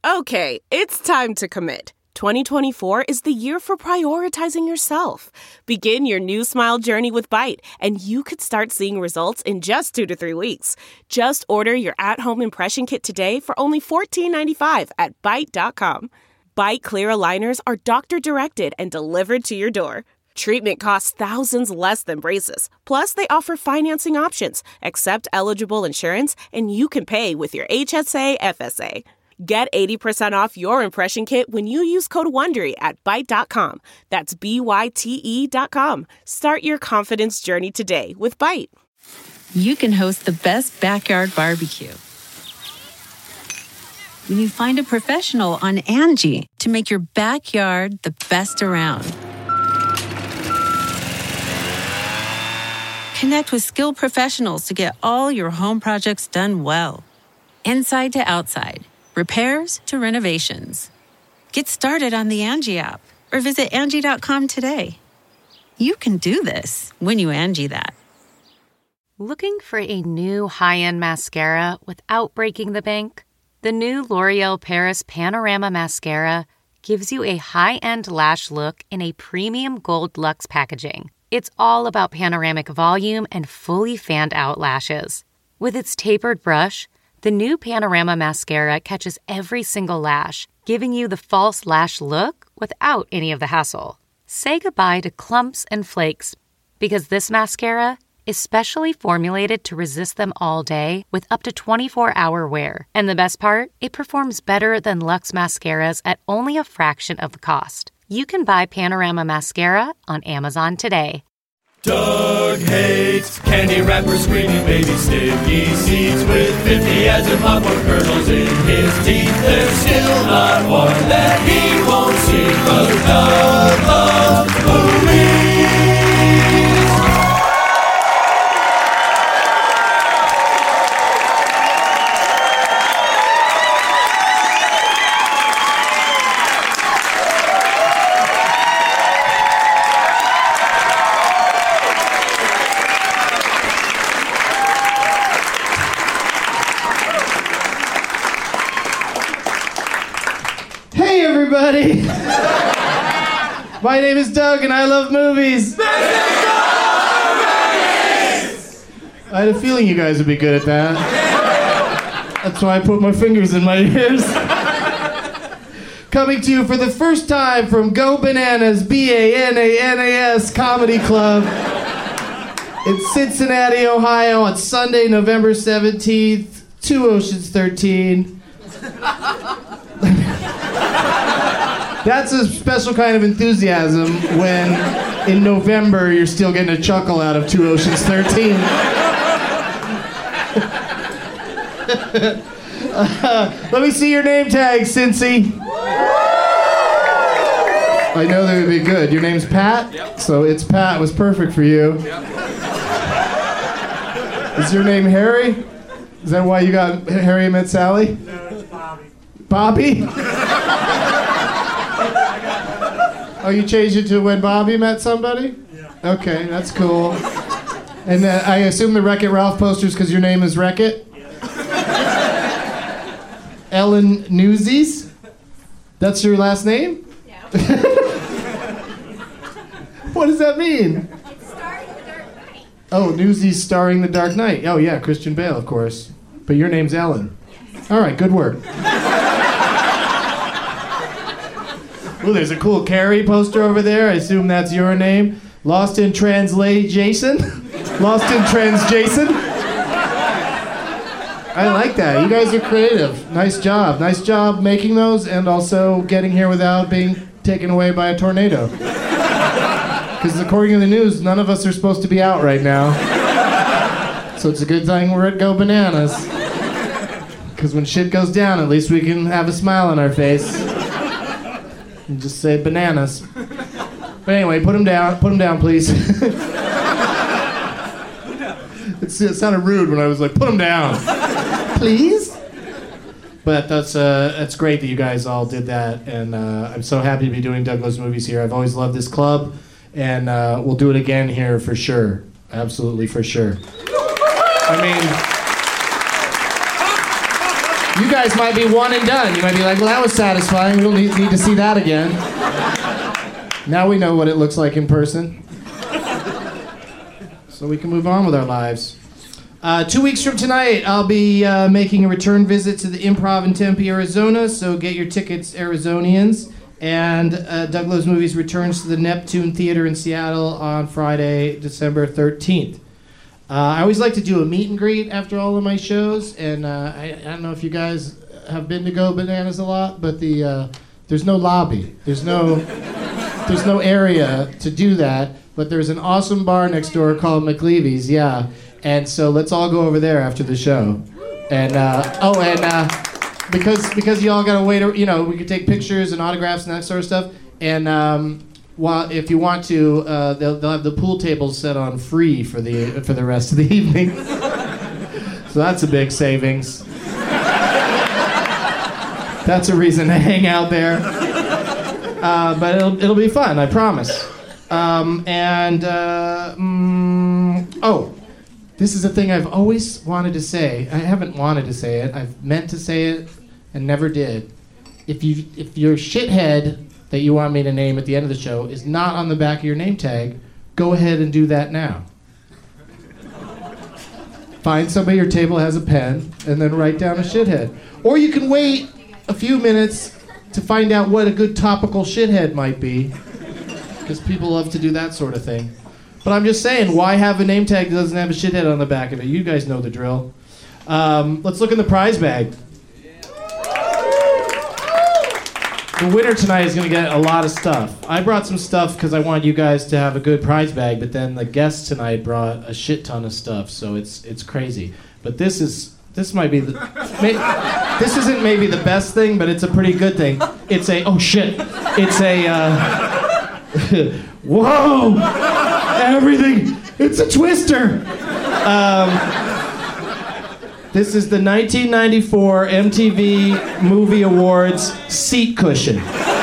Okay, it's time to commit. 2024 is the year for prioritizing yourself. Begin your new smile journey with Byte, and you could start seeing results in just 2 to 3 weeks. Just order your at-home impression kit today for only $14.95 at Byte.com. Byte Clear aligners are doctor-directed and delivered to your door. Treatment costs thousands less than braces. Plus, they offer financing options, accept eligible insurance, and you can pay with your HSA FSA. Get 80% off your impression kit when you use code WONDERY at Byte.com. That's BYTE.com. Start your confidence journey today with Byte. You can host the best backyard barbecue when you find a professional on Angie to make your backyard the best around. Connect with skilled professionals to get all your home projects done well. Inside to outside. Repairs to renovations. Get started on the Angie app or visit Angie.com today. You can do this when you Angie that. Looking for a new high-end mascara without breaking the bank? The new L'Oreal Paris Panorama Mascara gives you a high-end lash look in a premium gold luxe packaging. It's all about panoramic volume and fully fanned-out lashes. With its tapered brush, the new Panorama Mascara catches every single lash, giving you the false lash look without any of the hassle. Say goodbye to clumps and flakes, because this mascara is specially formulated to resist them all day with up to 24-hour wear. And the best part? It performs better than Luxe mascaras at only a fraction of the cost. You can buy Panorama Mascara on Amazon today. Doug hates candy wrappers, screaming baby sticky seeds with 50 as in popcorn kernels in his teeth. There's still not one that he won't see, 'cause Doug loves movies. Everybody. My name is Doug and I love movies. I had a feeling you guys would be good at that. That's why I put my fingers in my ears. Coming to you for the first time from Go Bananas, BANANAS Comedy Club in Cincinnati, Ohio on Sunday, November 17th, 2 Oceans 13. That's a special kind of enthusiasm when, in November, you're still getting a chuckle out of 2 Oceans 13. Let me see your name tag, Cincy. I know that would be good. Your name's Pat? Yep. So It's Pat was perfect for you. Yep. Is your name Harry? Is that why you got Harry Met Sally? No, it's Bobby. Bobby? Oh, you changed it to when Bobby met somebody? Yeah. Okay, that's cool. And I assume the Wreck-It Ralph poster's because your name is Wreck-It? Yeah. Ellen Newsies? That's your last name? Yeah. What does that mean? It's starring The Dark Knight. Oh, Newsies starring The Dark Knight. Oh, yeah, Christian Bale, of course. But your name's Ellen. Yes. All right, good work. Ooh, there's a cool Carrie poster over there. I assume that's your name. Lost in Translation? Lost in Trans-Jason? I like that. You guys are creative. Nice job. Nice job making those and also getting here without being taken away by a tornado. Because according to the news, none of us are supposed to be out right now. So it's a good thing we're at Go Bananas. Because when shit goes down, at least we can have a smile on our face. And just say bananas. But anyway, put him down, please. It sounded rude when I was like, put him down. Please? But that's great that you guys all did that, and I'm so happy to be doing Doug Loves Movies here. I've always loved this club, and we'll do it again here for sure. Absolutely for sure. I mean... You guys might be one and done. You might be like, well, that was satisfying. We don't need to see that again. Now we know what it looks like in person. So we can move on with our lives. 2 weeks from tonight, I'll be making a return visit to the Improv in Tempe, Arizona. So get your tickets, Arizonians. And Doug Loves Movies returns to the Neptune Theater in Seattle on Friday, December 13th. I always like to do a meet and greet after all of my shows, and I don't know if you guys have been to Go Bananas a lot, but there's no lobby. There's no area to do that, but there's an awesome bar next door called McLeavy's, yeah. And so let's all go over there after the show. And because you all gotta wait, we can take pictures and autographs and that sort of stuff. And if you want to, they'll have the pool tables set on free for the rest of the evening. So that's a big savings. That's a reason to hang out there. But it'll be fun, I promise. This is a thing I've always wanted to say. I haven't wanted to say it. I've meant to say it and never did. If your shithead that you want me to name at the end of the show is not on the back of your name tag, go ahead and do that now. Find somebody at your table has a pen and then write down a shithead. Or you can wait a few minutes to find out what a good topical shithead might be, because people love to do that sort of thing. But I'm just saying, why have a name tag that doesn't have a shithead on the back of it? You guys know the drill. Let's look in the prize bag. The winner tonight is going to get a lot of stuff. I brought some stuff because I wanted you guys to have a good prize bag, but then the guest tonight brought a shit ton of stuff, so it's crazy. But this might be this isn't maybe the best thing, but it's a pretty good thing. It's a whoa, everything. It's a twister. This is the 1994 MTV Movie Awards seat cushion.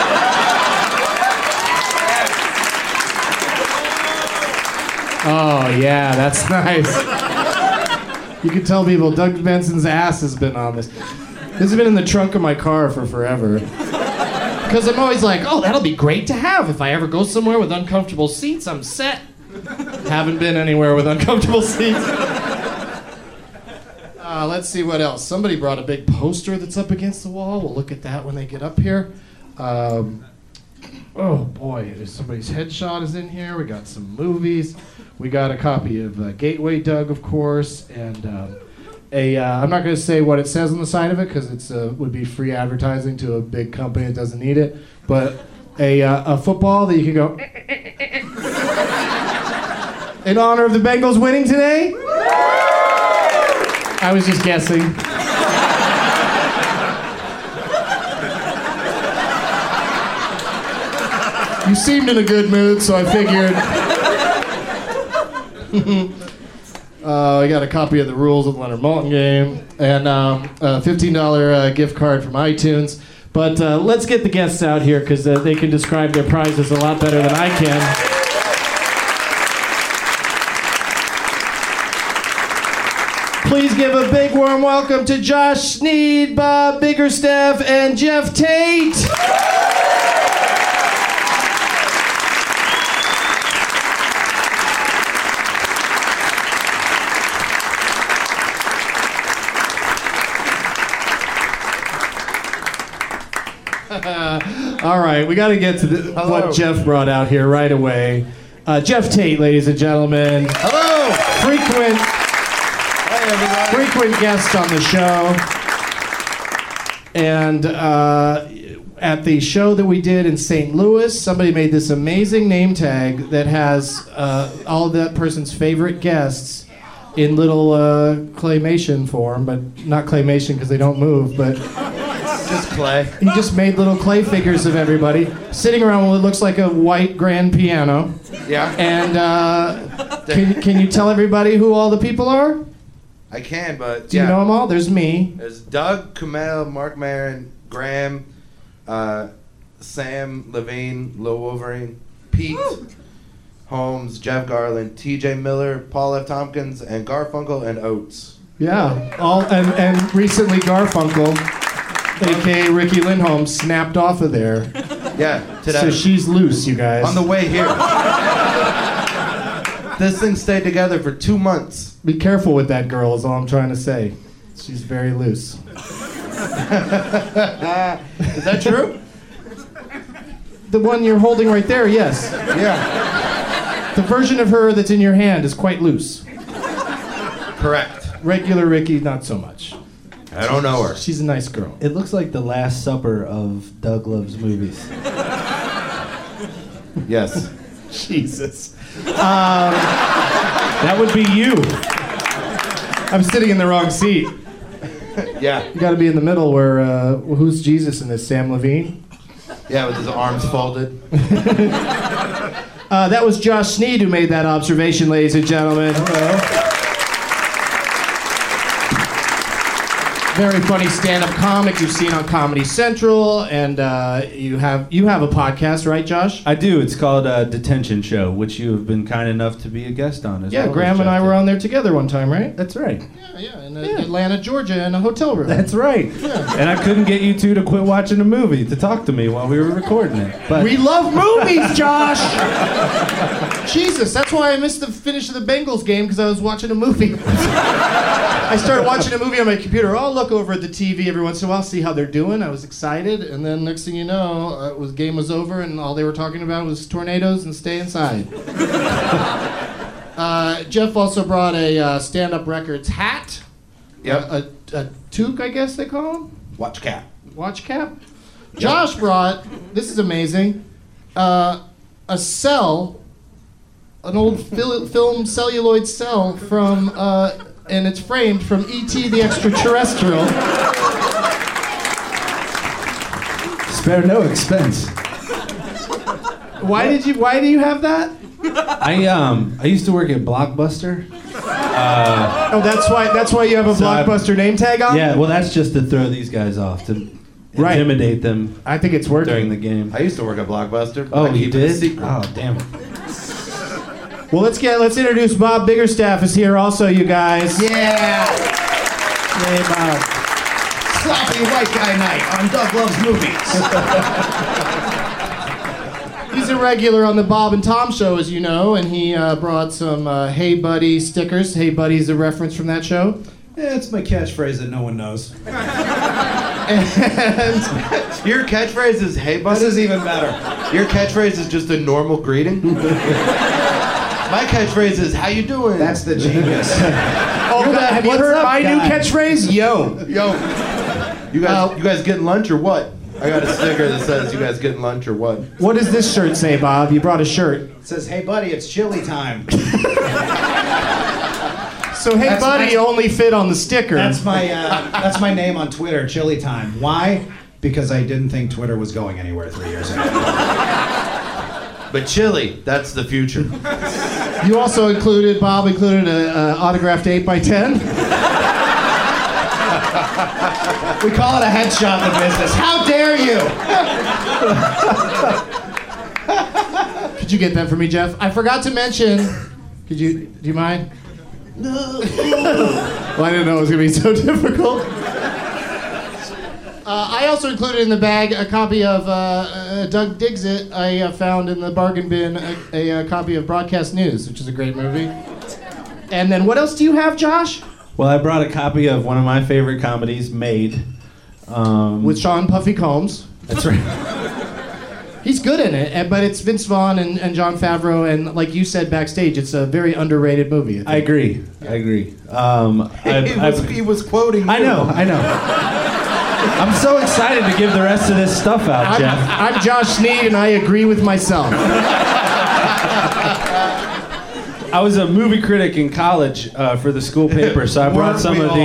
Oh, yeah, that's nice. You can tell people Doug Benson's ass has been on this. This has been in the trunk of my car for forever. Because I'm always like, oh, that'll be great to have. If I ever go somewhere with uncomfortable seats, I'm set. Haven't been anywhere with uncomfortable seats. Let's see what else. Somebody brought a big poster that's up against the wall. We'll look at that when they get up here. Oh boy, somebody's headshot is in here. We got some movies. We got a copy of Gateway Doug, of course, and I'm not going to say what it says on the side of it because it would be free advertising to a big company that doesn't need it. But a football that you can go in honor of the Bengals winning today. I was just guessing. You seemed in a good mood, so I figured. I got a copy of the rules of the Leonard Maltin game and a $15 gift card from iTunes. But let's get the guests out here because they can describe their prizes a lot better than I can. Please give a big warm welcome to Josh Sneed, Bob Biggerstaff, and Jeff Tate. All right, we got to get to what Jeff brought out here right away. Jeff Tate, ladies and gentlemen. Hello. Frequent guest on the show. And at the show that we did in St. Louis, somebody made this amazing name tag that has all of that person's favorite guests in little claymation form, but not claymation because they don't move, but just clay. He just made little clay figures of everybody sitting around what looks like a white grand piano. Yeah. And can you tell everybody who all the people are? I can, but do you know them all? There's me. There's Doug, Kumail, Mark Maron, Graham, Sam, Levine, Lil Wolverine, Pete, Holmes, Jeff Garland, T.J. Miller, Paul F. Tompkins, and Garfunkel and Oates. Yeah. And recently Garfunkel, a.k.a. Ricky Lindholm, snapped off of there. Yeah, today. So she's loose, you guys. On the way here. This thing stayed together for 2 months. Be careful with that girl is all I'm trying to say. She's very loose. Is that true? The one you're holding right there, yes. Yeah. The version of her that's in your hand is quite loose. Correct. Regular Ricky, not so much. I don't know her. She's a nice girl. It looks like the Last Supper of Doug Love's movies. Yes. Jesus. That would be you. I'm sitting in the wrong seat. Yeah. You got to be in the middle where, who's Jesus in this? Sam Levine? Yeah, with his arms folded. That was Josh Sneed who made that observation, ladies and gentlemen. Hello. Very funny stand-up comic you've seen on Comedy Central, and you have a podcast, right, Josh? I do. It's called Detention Show, which you have been kind enough to be a guest on as well. Yeah, Graham and I were on there together one time, right? That's right. Yeah, in Atlanta, Georgia, in a hotel room. That's right. Yeah. And I couldn't get you two to quit watching a movie to talk to me while we were recording it. But We love movies, Josh! Jesus, that's why I missed the finish of the Bengals game, because I was watching a movie. I started watching a movie on my computer. I'll look over at the TV every once in a while, see how they're doing. I was excited, and then next thing you know, game was over, and all they were talking about was tornadoes and stay inside. Jeff also brought a Stand Up Records hat. Yep. A toque, I guess they call them. Watch cap. Watch cap. Josh brought, this is amazing, a cell, an old film celluloid cell from, and it's framed from E.T. the Extraterrestrial. spare no expense. Why do you have that? I used to work at Blockbuster. Oh, that's why you have a Blockbuster name tag on? Yeah, well, that's just to throw these guys off, to intimidate them I think it's working. during the game. I used to work at Blockbuster. Oh, I you keep it a did? secret. Oh, damn it. Well, let's introduce Bob Biggerstaff is here also, you guys. Yeah! Hey, Bob. Sloppy white guy night on Doug Loves Movies. He's a regular on the Bob and Tom show, as you know, and he brought some Hey Buddy stickers. Hey Buddy's a reference from that show. Yeah, it's my catchphrase that no one knows. And Your catchphrase is "Hey, buddy." This is even better. Your catchphrase is just a normal greeting. My catchphrase is "How you doing?" That's the genius. have you what's heard up, my new guy? catchphrase? Yo. You guys getting lunch or what? I got a sticker that says "You guys getting lunch or what?" What does this shirt say, Bob? You brought a shirt. It says, hey buddy, it's chili time. So Hey That's- Buddy that's- only fit on the sticker. That's my name on Twitter, chili time. Why? Because I didn't think Twitter was going anywhere 3 years ago. But chili, that's the future. You also Bob included a autographed 8x10. We call it a headshot in the business. How dare you? Could you get that for me, Jeff? I forgot to mention. Do you mind? No. Well, I didn't know it was going to be so difficult. I also included in the bag a copy of Doug Digs It. I found in the bargain bin a copy of Broadcast News, which is a great movie. And then what else do you have, Josh? Well, I brought a copy of one of my favorite comedies, Made. With Sean Puffy Combs. That's right. He's good in it, but it's Vince Vaughn and Jon Favreau, and like you said backstage, it's a very underrated movie. I agree. He was quoting you. I know. I'm so excited to give the rest of this stuff out, Jeff. I'm Josh Sneed, and I agree with myself. I was a movie critic in college for the school paper, so I brought some of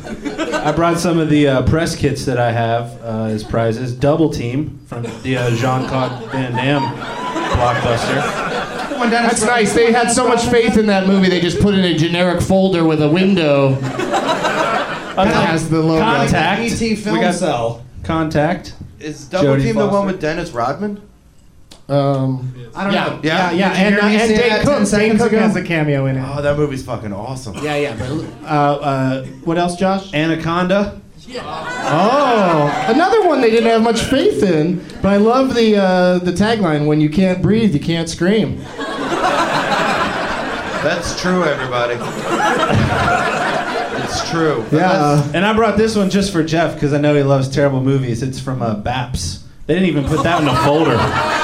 the press kits that I have as prizes. Double Team from the Jean-Claude Van Damme blockbuster. That's nice. They had so much faith in that movie, they just put it in a generic folder with a window that has the logo. Contact. E.T. film We got cell. Contact. Is Double Jodie Team the one Foster. with Dennis Rodman? I don't know. Yeah. Did you And hear me say Dane that Cook. 10 seconds Dane Cook ago? has a cameo in it. Oh, that movie's fucking awesome. Yeah. But what else, Josh? Anaconda. Oh, another one they didn't have much faith in. But I love the tagline: "When you can't breathe, you can't scream." That's true, everybody. It's true. Yeah. And I brought this one just for Jeff because I know he loves terrible movies. It's from BAPS. They didn't even put that in a folder.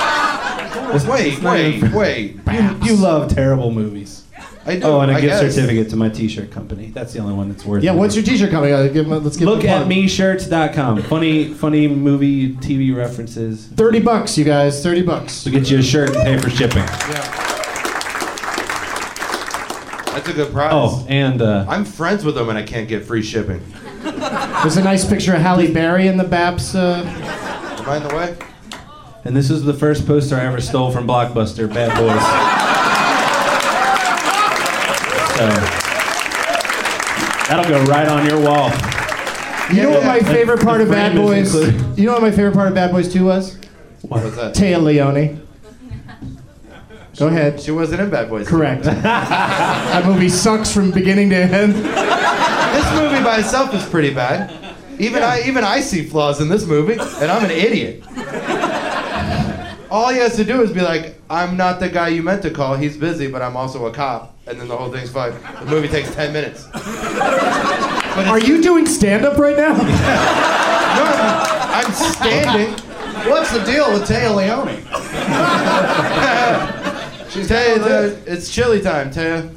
Wait. You love terrible movies. I do. Oh, and a I gift guess. certificate to my T-shirt company. That's the only one that's worth it. Yeah. What's your T-shirt coming? Let's give Look them a at plug. meshirts.com. Funny movie, TV references. $30, you guys. $30. To get you a shirt and pay for shipping. That's a good prize. Oh, and I'm friends with them and I can't get free shipping. There's a nice picture of Halle Berry in the BAPS. Am I in the way? and this was the first poster I ever stole from Blockbuster, Bad Boys. So that'll go right on your wall. You know what my favorite part of Bad Boys? You know what my favorite part of Bad Boys 2 was? What was that? Téa Leoni. Go ahead. She wasn't in Bad Boys. Correct. That movie sucks from beginning to end. This movie by itself is pretty bad. Even I see flaws in this movie, and I'm an idiot. All he has to do is be like, I'm not the guy you meant to call, he's busy, but I'm also a cop. And then the whole thing's fine. The movie takes 10 minutes. Are you doing stand-up right now? No, I'm standing. What's the deal with Téa Leoni? Taya, it's chili time, Taya.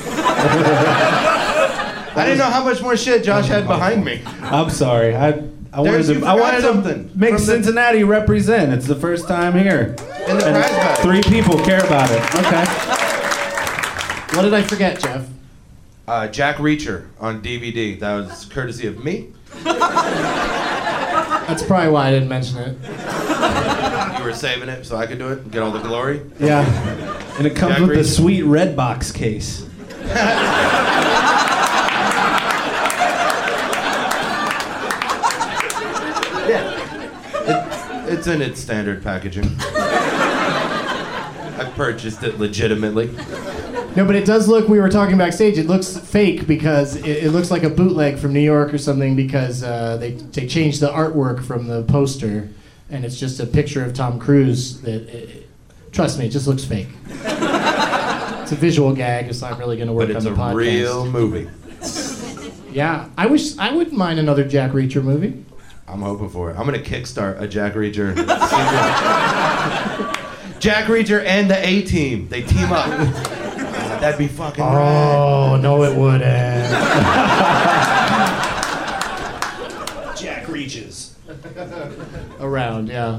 I didn't know how much more shit Josh had behind me. I'm sorry. I wanted you to forgot something make from the- Cincinnati represent. It's the first time here. In the And prize bag. 3 people care about it. Okay. What did I forget, Jeff? Jack Reacher on DVD. That was courtesy of me. That's probably why I didn't mention it. You were saving it so I could do it and get all the glory. Yeah. And it comes Jack with the Reacher. sweet red box case. It's in its standard packaging. I purchased it legitimately. No, but it does look, we were talking backstage, it looks fake because it looks like a bootleg from New York or something because they changed the artwork from the poster and it's just a picture of Tom Cruise trust me, it just looks fake. It's a visual gag, it's not really going to work But on it's the a podcast. real movie. Yeah, I wouldn't mind another Jack Reacher movie. I'm hoping for it. I'm gonna kickstart a Jack Reacher sequel. Jack Reacher and the A-Team. They team up. That'd be fucking rad. Oh, no it wouldn't. Jack reaches. Around, yeah.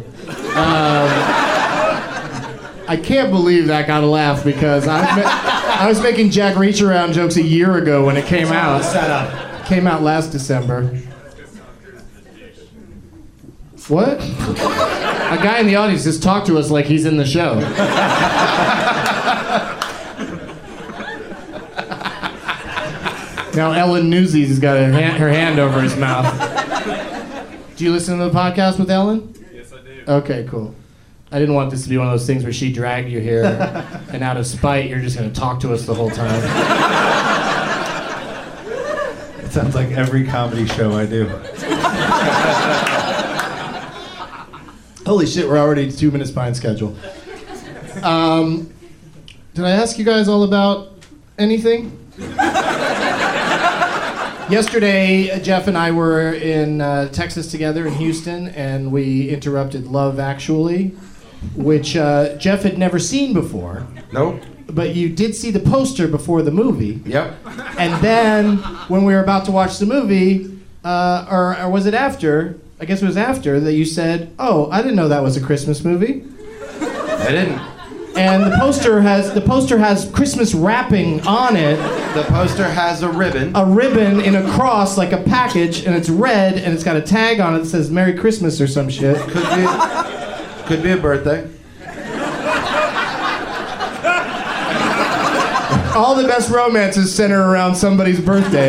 I can't believe that got a laugh because I was making Jack Reach Around jokes a year ago when it came out. Set up. Came out last December. What? A guy in the audience just talked to us like he's in the show. Now Ellen Newsies has got her hand over his mouth. Do you listen to the podcast with Ellen? Yes, I do. Okay, cool. I didn't want this to be one of those things where she dragged you here, and out of spite, you're just going to talk to us the whole time. It sounds like every comedy show I do. Holy shit, we're already 2 minutes behind schedule. Did I ask you guys all about anything? Yesterday, Jeff and I were in Texas together in Houston, and we interrupted Love Actually, which Jeff had never seen before. Nope. But you did see the poster before the movie. Yep. And then, when we were about to watch the movie, or was it after? I guess it was after that you said, "Oh, I didn't know that was a Christmas movie." I didn't. And the poster has Christmas wrapping on it. The poster has a ribbon. A ribbon in a cross, like a package, and it's red, and it's got a tag on it that says "Merry Christmas" or some shit. Could be a birthday. All the best romances center around somebody's birthday.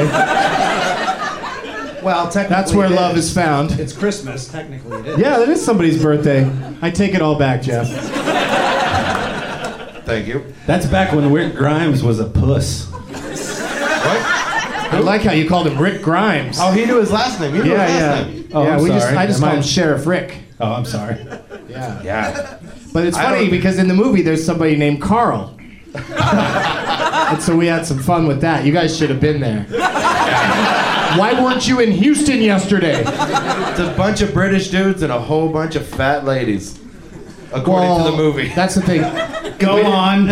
Well, technically, That's where it love is found. It's Christmas. Technically, it is. Yeah, that is somebody's birthday. I take it all back, Jeff. Thank you. That's back when Rick Grimes was a puss. What? I like how you called him Rick Grimes. Oh, he knew his last name. You knew his last name. Oh, yeah, I'm sorry. I just Am call him Sheriff Rick. Oh, I'm sorry. Yeah. Yeah. But it's I funny don't- because in the movie there's somebody named Carl. And so we had some fun with that. You guys should have been there. Why weren't you in Houston yesterday? It's a bunch of British dudes and a whole bunch of fat ladies, according to the movie. That's the thing. Go on.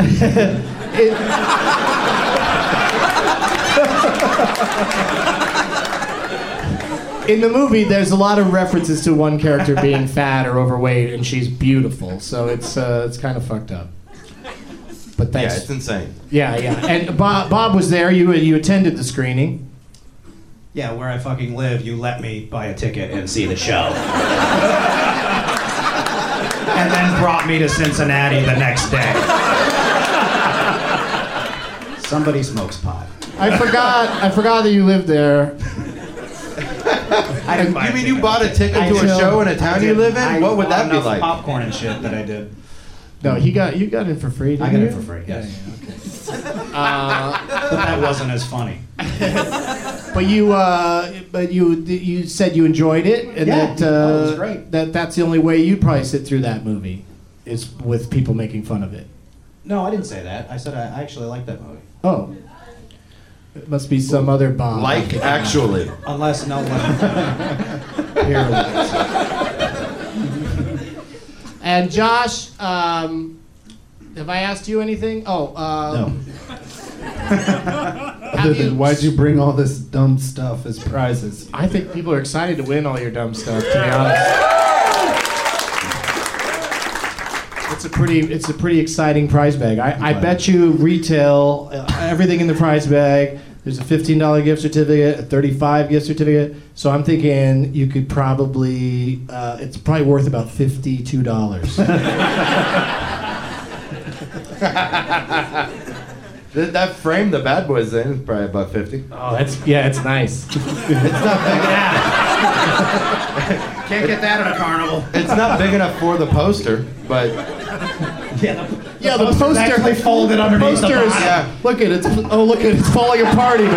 In the movie, there's a lot of references to one character being fat or overweight, and she's beautiful. So it's kind of fucked up. But Yeah, that's it's insane. yeah. And Bob was there. You attended the screening. Yeah, where I fucking live, you let me buy a ticket and see the show. And then brought me to Cincinnati the next day. Somebody smokes pot. I forgot that you lived there. I didn't buy You a mean ticket. you bought a ticket to a show in a town you live in? What would that be like? Popcorn and shit that I did. No, you got in for free. Didn't I got you? it for free. Yes. Yeah, But that wasn't as funny. But you said you enjoyed it, and Yeah. that Oh, it was great. that's the only way you'd probably sit through that movie, is with people making fun of it. No, I didn't say that. I said I actually like that movie. Oh, it must be some other Bob. Like, actually. Unless no one. Here. And Josh, have I asked you anything? Oh, No. have Other you- than, why'd you bring all this dumb stuff as prizes? I think people are excited to win all your dumb stuff, to be honest. It's a pretty exciting prize bag. I bet you retail everything in the prize bag. There's a $15 gift certificate, a $35 gift certificate. So I'm thinking you could probably it's probably worth about $52. That frame the Bad Boys in is probably about 50. Oh, it's nice. Can't get that at a carnival. It's not big enough for the poster, but Yeah, the poster actually folded underneath the poster is, bottom. Yeah. Look at it. It's falling apart even.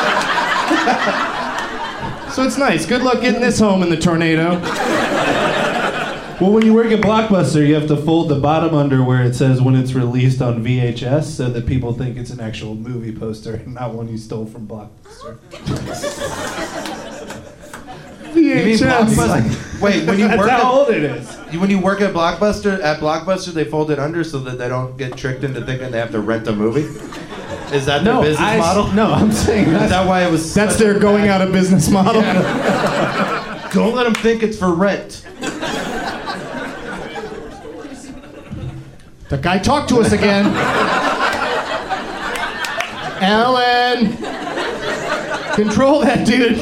So it's nice. Good luck getting this home in the tornado. Well, when you work at Blockbuster, you have to fold the bottom under where it says when it's released on VHS so that people think it's an actual movie poster and not one you stole from Blockbuster. you mean VHS. Blockbuster? Wait, when you That's work how at, old it is. when you work at Blockbuster, they fold it under so that they don't get tricked into thinking they have to rent a movie. Is that their business model? No, I'm saying Is that's that why it was? That's such a their going bad- out of business model. Don't let them think it's for rent. The guy talked to us again. Ellen, control that dude.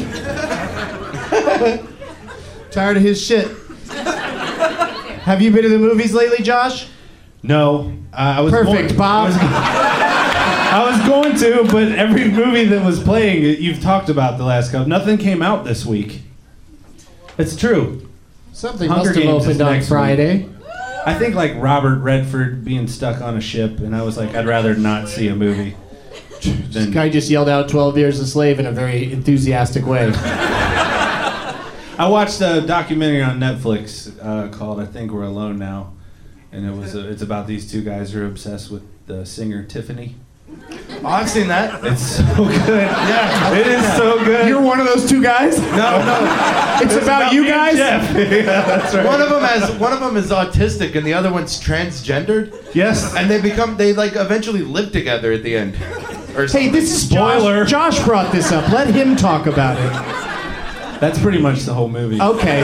Tired of his shit. Have you been to the movies lately, Josh? No, I was Perfect, Bob. I was going to, but every movie that was playing, you've talked about the last couple. Nothing came out this week. It's true. Something Hunger must have Games is opened on next Friday. I think like Robert Redford being stuck on a ship, and I was like, I'd rather not see a movie. This guy just yelled out 12 Years a Slave in a very enthusiastic way. I watched a documentary on Netflix called "I Think We're Alone Now," and it's about these two guys who are obsessed with the singer Tiffany. Oh, I've seen that. It's so good. Yeah, It is so good. You're one of those two guys? No. It's about you me and guys? Jeff. Yeah, that's right. One of them is autistic and the other one's transgendered, Yes. and they eventually live together at the end. Or Hey, this is Spoiler. Josh brought this up. Let him talk about it. That's pretty much the whole movie. Okay.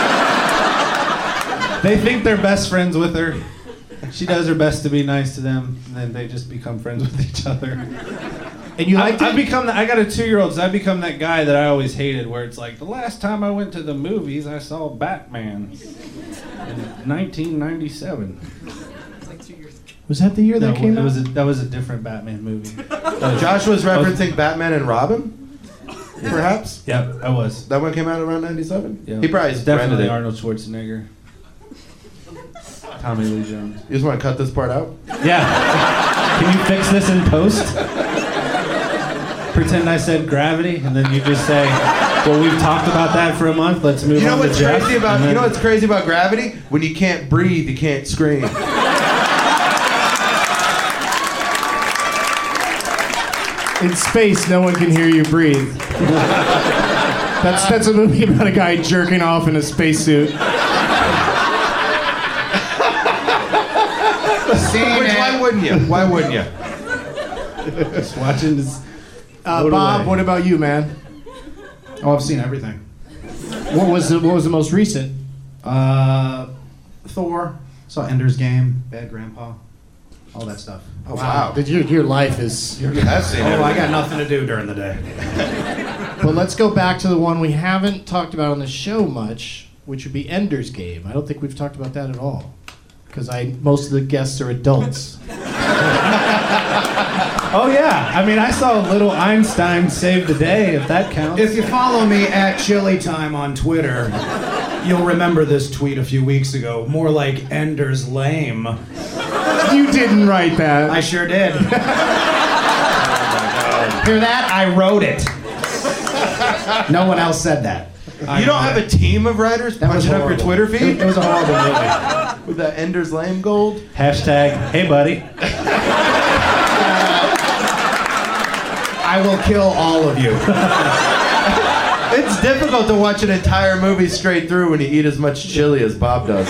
They think they're best friends with her. She does her best to be nice to them, and then they just become friends with each other. And you liked I've it? become I got a 2-year-old, so I've become that guy that I always hated, where it's like, the last time I went to the movies, I saw Batman in 1997. Was that the year that came out? That was a different Batman movie. Josh was referencing Batman and Robin, perhaps. Yep, I was. That one came out around '97. Yeah. He probably It's rented definitely it. Arnold Schwarzenegger. Tommy Lee Jones. You just want to cut this part out? Yeah. Can you fix this in post? Pretend I said gravity, and then you just say, well, we've talked about that for a month. Let's move on to Jeff. You know what's crazy about gravity? When you can't breathe, you can't scream. In space, no one can hear you breathe. That's a movie about a guy jerking off in a spacesuit. Why wouldn't you? Why wouldn't you? Just watching this. Bob, what about you, man? Oh, I've seen everything. What was the most recent? Thor. Saw Ender's Game. Bad Grandpa. All that stuff. Oh, wow. Your life is... I've seen it. I got nothing to do during the day. But let's go back to the one we haven't talked about on the show much, which would be Ender's Game. I don't think we've talked about that at all. Because most of the guests are adults. Oh, yeah. I mean, I saw Little Einstein save the day, if that counts. If you follow me at Chili Time on Twitter, you'll remember this tweet a few weeks ago. More like Ender's lame. You didn't write that. I sure did. Hear that? I wrote it. No one else said that. You don't have a team of writers punching up your Twitter feed? It was a horrible movie. With that Ender's Lame gold? Hashtag, hey buddy. I will kill all of you. It's difficult to watch an entire movie straight through when you eat as much chili as Bob does.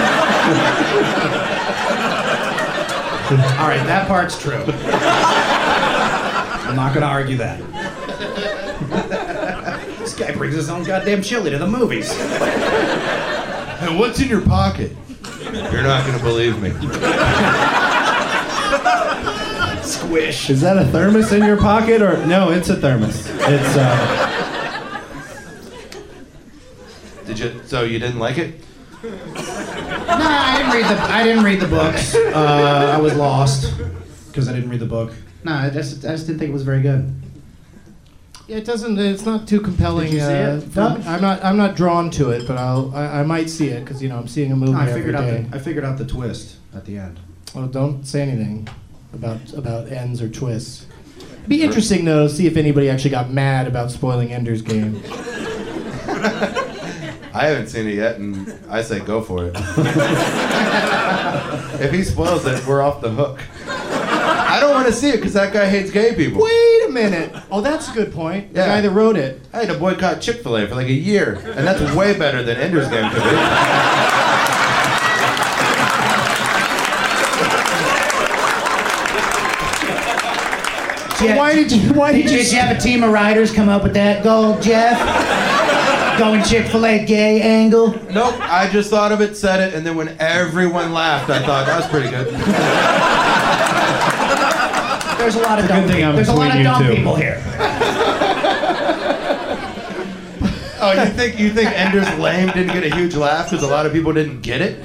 All right, that part's true. I'm not gonna argue that. This guy brings his own goddamn chili to the movies. And what's in your pocket? You're not gonna believe me. Squish. Is that a thermos in your pocket or no? It's a thermos. It's So you didn't like it? No, I didn't read the books. I was lost because I didn't read the book. No, I just didn't think it was very good. Yeah, it's not too compelling. Did you see it? I'm not drawn to it, but I might see it because I'm seeing a movie every day. I figured out the twist at the end. Oh, don't say anything about ends or twists. It'd be interesting though to see if anybody actually got mad about spoiling Ender's Game. I haven't seen it yet, and I say go for it. If he spoils it, we're off the hook. I don't want to see it because that guy hates gay people. Wait a minute. Oh, that's a good point. The guy that wrote it. I had to boycott Chick-fil-A for like a year, and that's way better than Ender's Game could be. Why did you have a team of writers come up with that goal, Jeff? Going Chick-fil-A gay angle? Nope, I just thought of it, said it, and then when everyone laughed, I thought that was pretty good. There's a lot of dumb people. There's a lot of dumb people here. Oh, you think Ender's Lame didn't get a huge laugh because a lot of people didn't get it?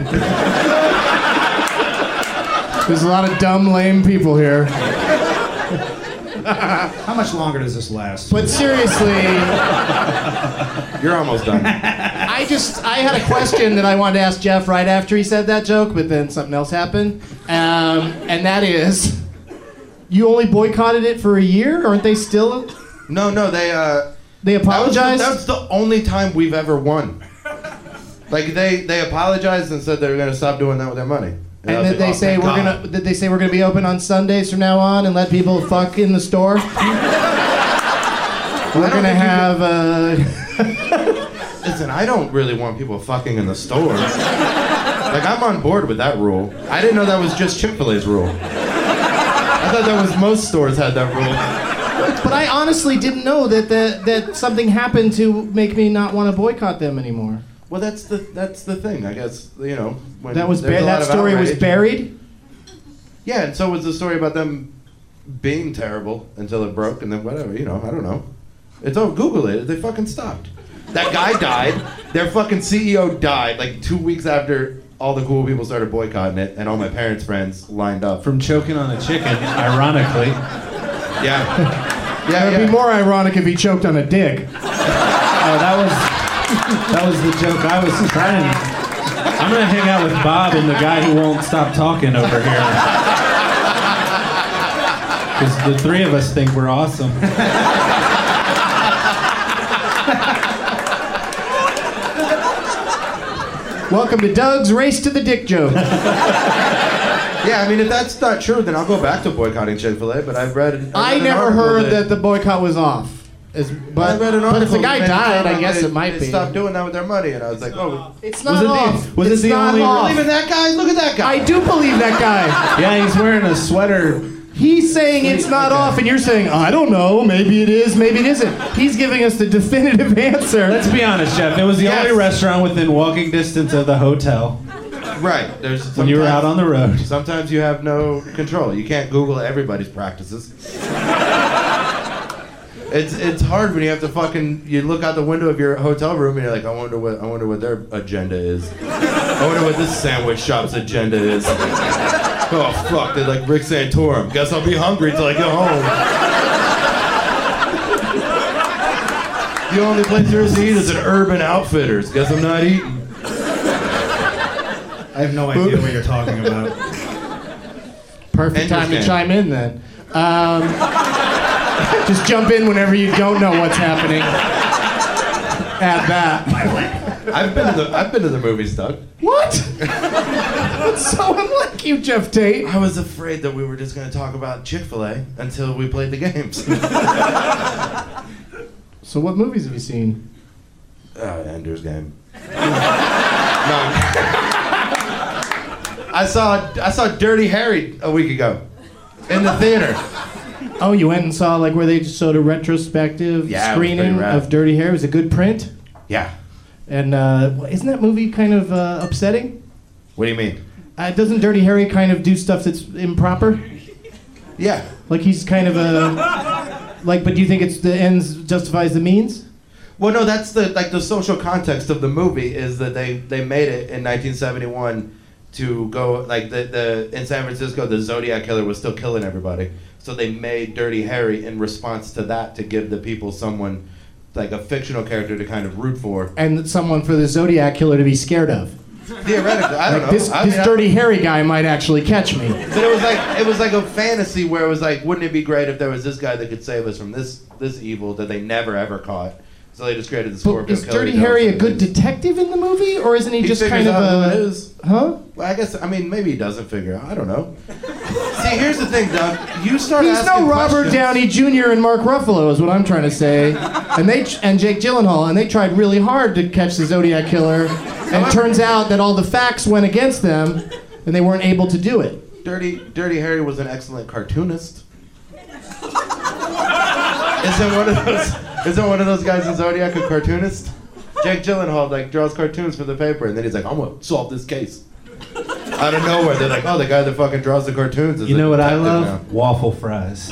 There's a lot of dumb, lame people here. How much longer does this last? But seriously, you're almost done. I had a question that I wanted to ask Jeff right after he said that joke, but then something else happened, and that is, you only boycotted it for a year? Aren't they still? No, they apologized. That was the only time we've ever won. Like they apologized and said they were going to stop doing that with their money. And did they say we're gonna be open on Sundays from now on and let people fuck in the store? We're gonna have. Listen, I don't really want people fucking in the store. Like I'm on board with that rule. I didn't know that was just Chick-fil-A's rule. I thought that was most stores had that rule. But I honestly didn't know that something happened to make me not want to boycott them anymore. Well, that's the thing, I guess. When that story was buried. Yeah, and so was the story about them being terrible until it broke, and then whatever. I don't know. It's Google it. They fucking stopped. That guy died. Their fucking CEO died like 2 weeks after all the cool people started boycotting it, and all my parents' friends lined up from choking on a chicken. Ironically. Yeah. It'd be more ironic if he choked on a dick. Oh, that was the joke I was trying. I'm gonna hang out with Bob and the guy who won't stop talking over here. Because the three of us think we're awesome. Welcome to Doug's Race to the Dick joke. Yeah, I mean, if that's not true, then I'll go back to boycotting Chick-fil-A. But I never heard that the boycott was off. I read an article. But if the guy that died, I guess it might they be. stopped doing that with their money, and I was like, oh, It's not off. Was it the only? believe in that guy? Look at that guy. I do believe that guy. Yeah, he's wearing a sweater. He's saying it's not off, and you're saying, I don't know, maybe it is, maybe it isn't. He's giving us the definitive answer. Let's be honest, Jeff. It was the Yes. only restaurant within walking distance of the hotel Right. when you were out on the road. Sometimes you have no control. You can't Google everybody's practices. It's hard when you have to you look out the window of your hotel room and you're like, I wonder what their agenda is. I wonder what this sandwich shop's agenda is. Oh fuck, they're like Rick Santorum. Guess I'll be hungry till I get home. The only place there is to eat is at Urban Outfitters. Guess I'm not eating. I have no idea what you're talking about. Perfect time to chime in then. Just jump in whenever you don't know what's happening. Add that. I've been to the movies, Doug. What? That's so unlike you, Jeff Tate. I was afraid that we were just going to talk about Chick-fil-A until we played the games. So what movies have you seen? Ender's Game. No. I saw Dirty Harry a week ago in the theater. Oh, you went and saw like where they just showed a retrospective screening of Dirty Harry. It was a good print. Yeah. And isn't that movie kind of upsetting? What do you mean? Doesn't Dirty Harry kind of do stuff that's improper? Yeah. Like he's kind of but do you think it's the ends justifies the means? Well, no, that's the social context of the movie is that they made it in 1971 to go in San Francisco the Zodiac killer was still killing everybody, so they made Dirty Harry in response to that to give the people someone like a fictional character to kind of root for and someone for the Zodiac killer to be scared of. Theoretically, I don't know. This Dirty Harry guy might actually catch me. But it was like a fantasy where it was like, wouldn't it be great if there was this guy that could save us from this evil that they never ever caught? So they just created the Scorpio Is killer. Dirty Harry a good detective in the movie, or isn't he just kind of who it is. Huh? Well, I guess maybe he doesn't figure out. I don't know. See, here's the thing, Doug. You start He's asking no Robert questions. Downey Jr. and Mark Ruffalo, is what I'm trying to say, and Jake Gyllenhaal, and they tried really hard to catch the Zodiac killer, and it turns out that all the facts went against them, and they weren't able to do it. Dirty Harry was an excellent cartoonist. Isn't one of those guys in Zodiac a cartoonist? Jake Gyllenhaal draws cartoons for the paper, and then he's like, I'm gonna solve this case. Out of nowhere, they're like, oh, the guy that fucking draws the cartoons is You know what I love? now. Waffle fries.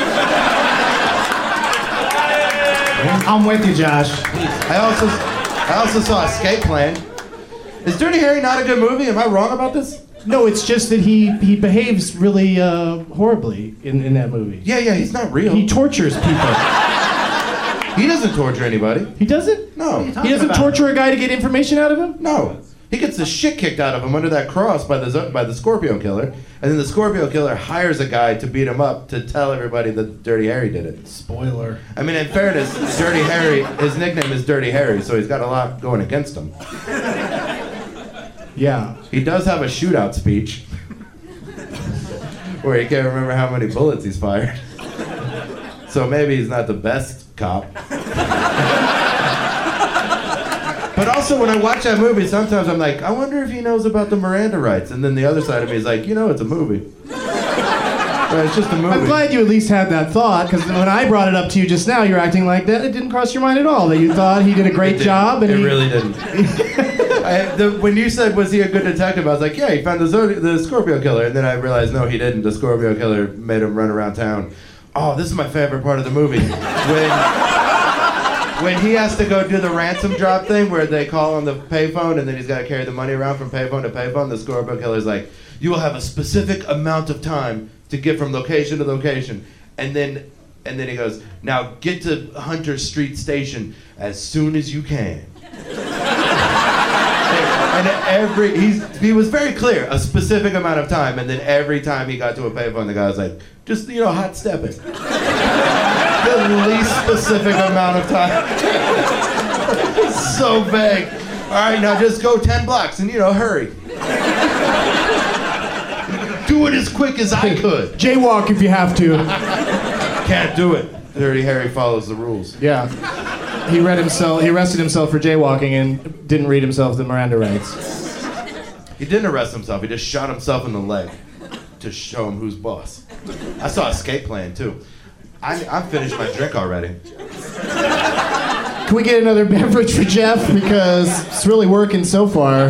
I'm with you, Josh. I also saw Escape Plan. Is Dirty Harry not a good movie? Am I wrong about this? No, it's just that he behaves really horribly in that movie. Yeah, he's not real. He tortures people. He doesn't torture anybody. He doesn't? No. He doesn't torture a guy to get information out of him? No. He gets the shit kicked out of him under that cross by the Scorpio killer, and then the Scorpio killer hires a guy to beat him up to tell everybody that Dirty Harry did it. Spoiler. I mean, in fairness, Dirty Harry, his nickname is Dirty Harry, so he's got a lot going against him. Yeah. He does have a shootout speech where he can't remember how many bullets he's fired. So maybe he's not the best cop. But also, when I watch that movie, sometimes I'm like, I wonder if he knows about the Miranda rights. And then the other side of me is like, it's a movie. But it's just a movie. I'm glad you at least had that thought, because when I brought it up to you just now, you're acting like that. It didn't cross your mind at all, that you thought he did a great job. And It really didn't. When you said, was he a good detective, I was like, yeah, he found the Scorpio killer. And then I realized, no, he didn't. The Scorpio killer made him run around town. Oh, this is my favorite part of the movie. When he has to go do the ransom drop thing where they call on the payphone and then he's got to carry the money around from payphone to payphone, the Scorpio killer's like, you will have a specific amount of time to get from location to location. And then he goes, now get to Hunter Street Station as soon as you can. And he was very clear, a specific amount of time, and then every time he got to a payphone, the guy was like, just, hot step it. The least specific amount of time. So vague. All right, now just go 10 blocks and, hurry. Do it as quick as I could. Jaywalk if you have to. Can't do it. Dirty Harry follows the rules. Yeah. He arrested himself for jaywalking and didn't read himself the Miranda rights. He didn't arrest himself. He just shot himself in the leg to show him who's boss. I saw Escape Plan, too. I finished my drink already. Can we get another beverage for Jeff? Because it's really working so far.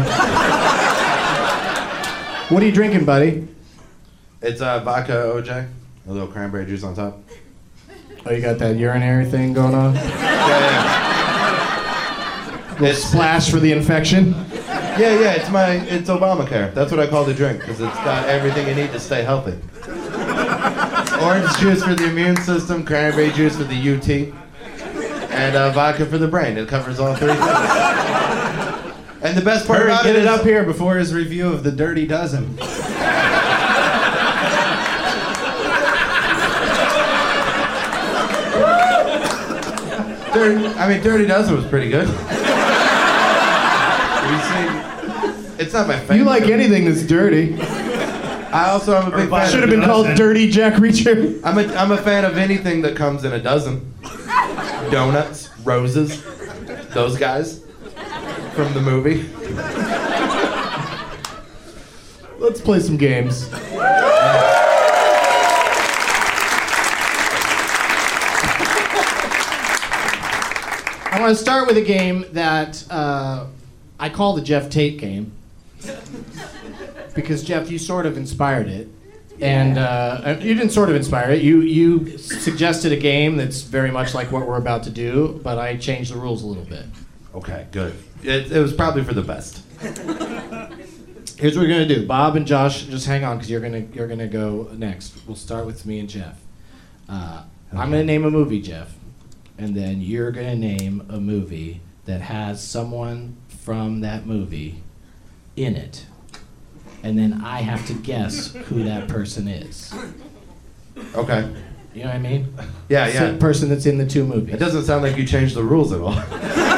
What are you drinking, buddy? It's vodka OJ, a little cranberry juice on top. Oh, you got that urinary thing going on? Yeah. Little splash for the infection? Yeah, it's Obamacare. That's what I call the drink, because it's got everything you need to stay healthy. Orange juice for the immune system, cranberry juice for the UT, and vodka for the brain. It covers all three things. And the best part about get it it is... up here before his review of The Dirty Dozen. Dirty Dozen was pretty good. It's not my favorite. You like anything that's dirty. I also am a big fan. Should have been called Dirty Jack Reacher. I'm a fan of anything that comes in a dozen. Donuts, roses, those guys from the movie. Let's play some games. I want to start with a game that I call the Jeff Tate game. Because, Jeff, you sort of inspired it. And you didn't sort of inspire it. You suggested a game that's very much like what we're about to do, but I changed the rules a little bit. Okay, good. It was probably for the best. Here's what we're going to do. Bob and Josh, just hang on because you're gonna go next. We'll start with me and Jeff. I'm going to name a movie, Jeff. And then you're going to name a movie that has someone from that movie in it. And then I have to guess who that person is. Okay. You know what I mean? Yeah. The person that's in the two movies. It doesn't sound like you changed the rules at all.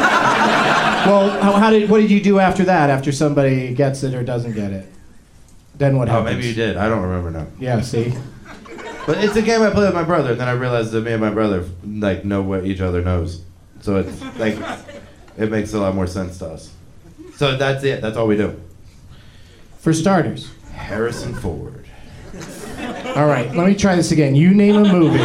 Well, what did you do after that? After somebody gets it or doesn't get it? Then what happens? Oh, maybe you did. I don't remember now. Yeah, see? But it's a game I play with my brother, and then I realized that me and my brother know what each other knows. So it's it makes a lot more sense to us. So that's it. That's all we do. For starters. Harrison Ford. All right, let me try this again. You name a movie.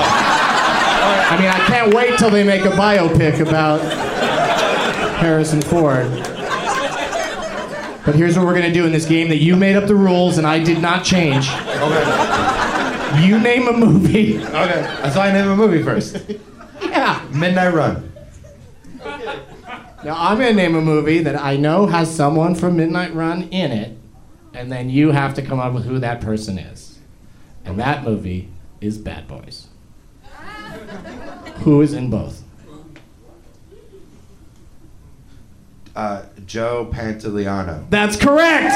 I mean, I can't wait till they make a biopic about Harrison Ford. But here's what we're gonna do in this game that you made up the rules and I did not change. Okay. You name a movie. Okay. So I name a movie first. Yeah. Midnight Run. Now I'm gonna name a movie that I know has someone from Midnight Run in it, and then you have to come up with who that person is. And that movie is Bad Boys. Who is in both? Joe Pantoliano. That's correct!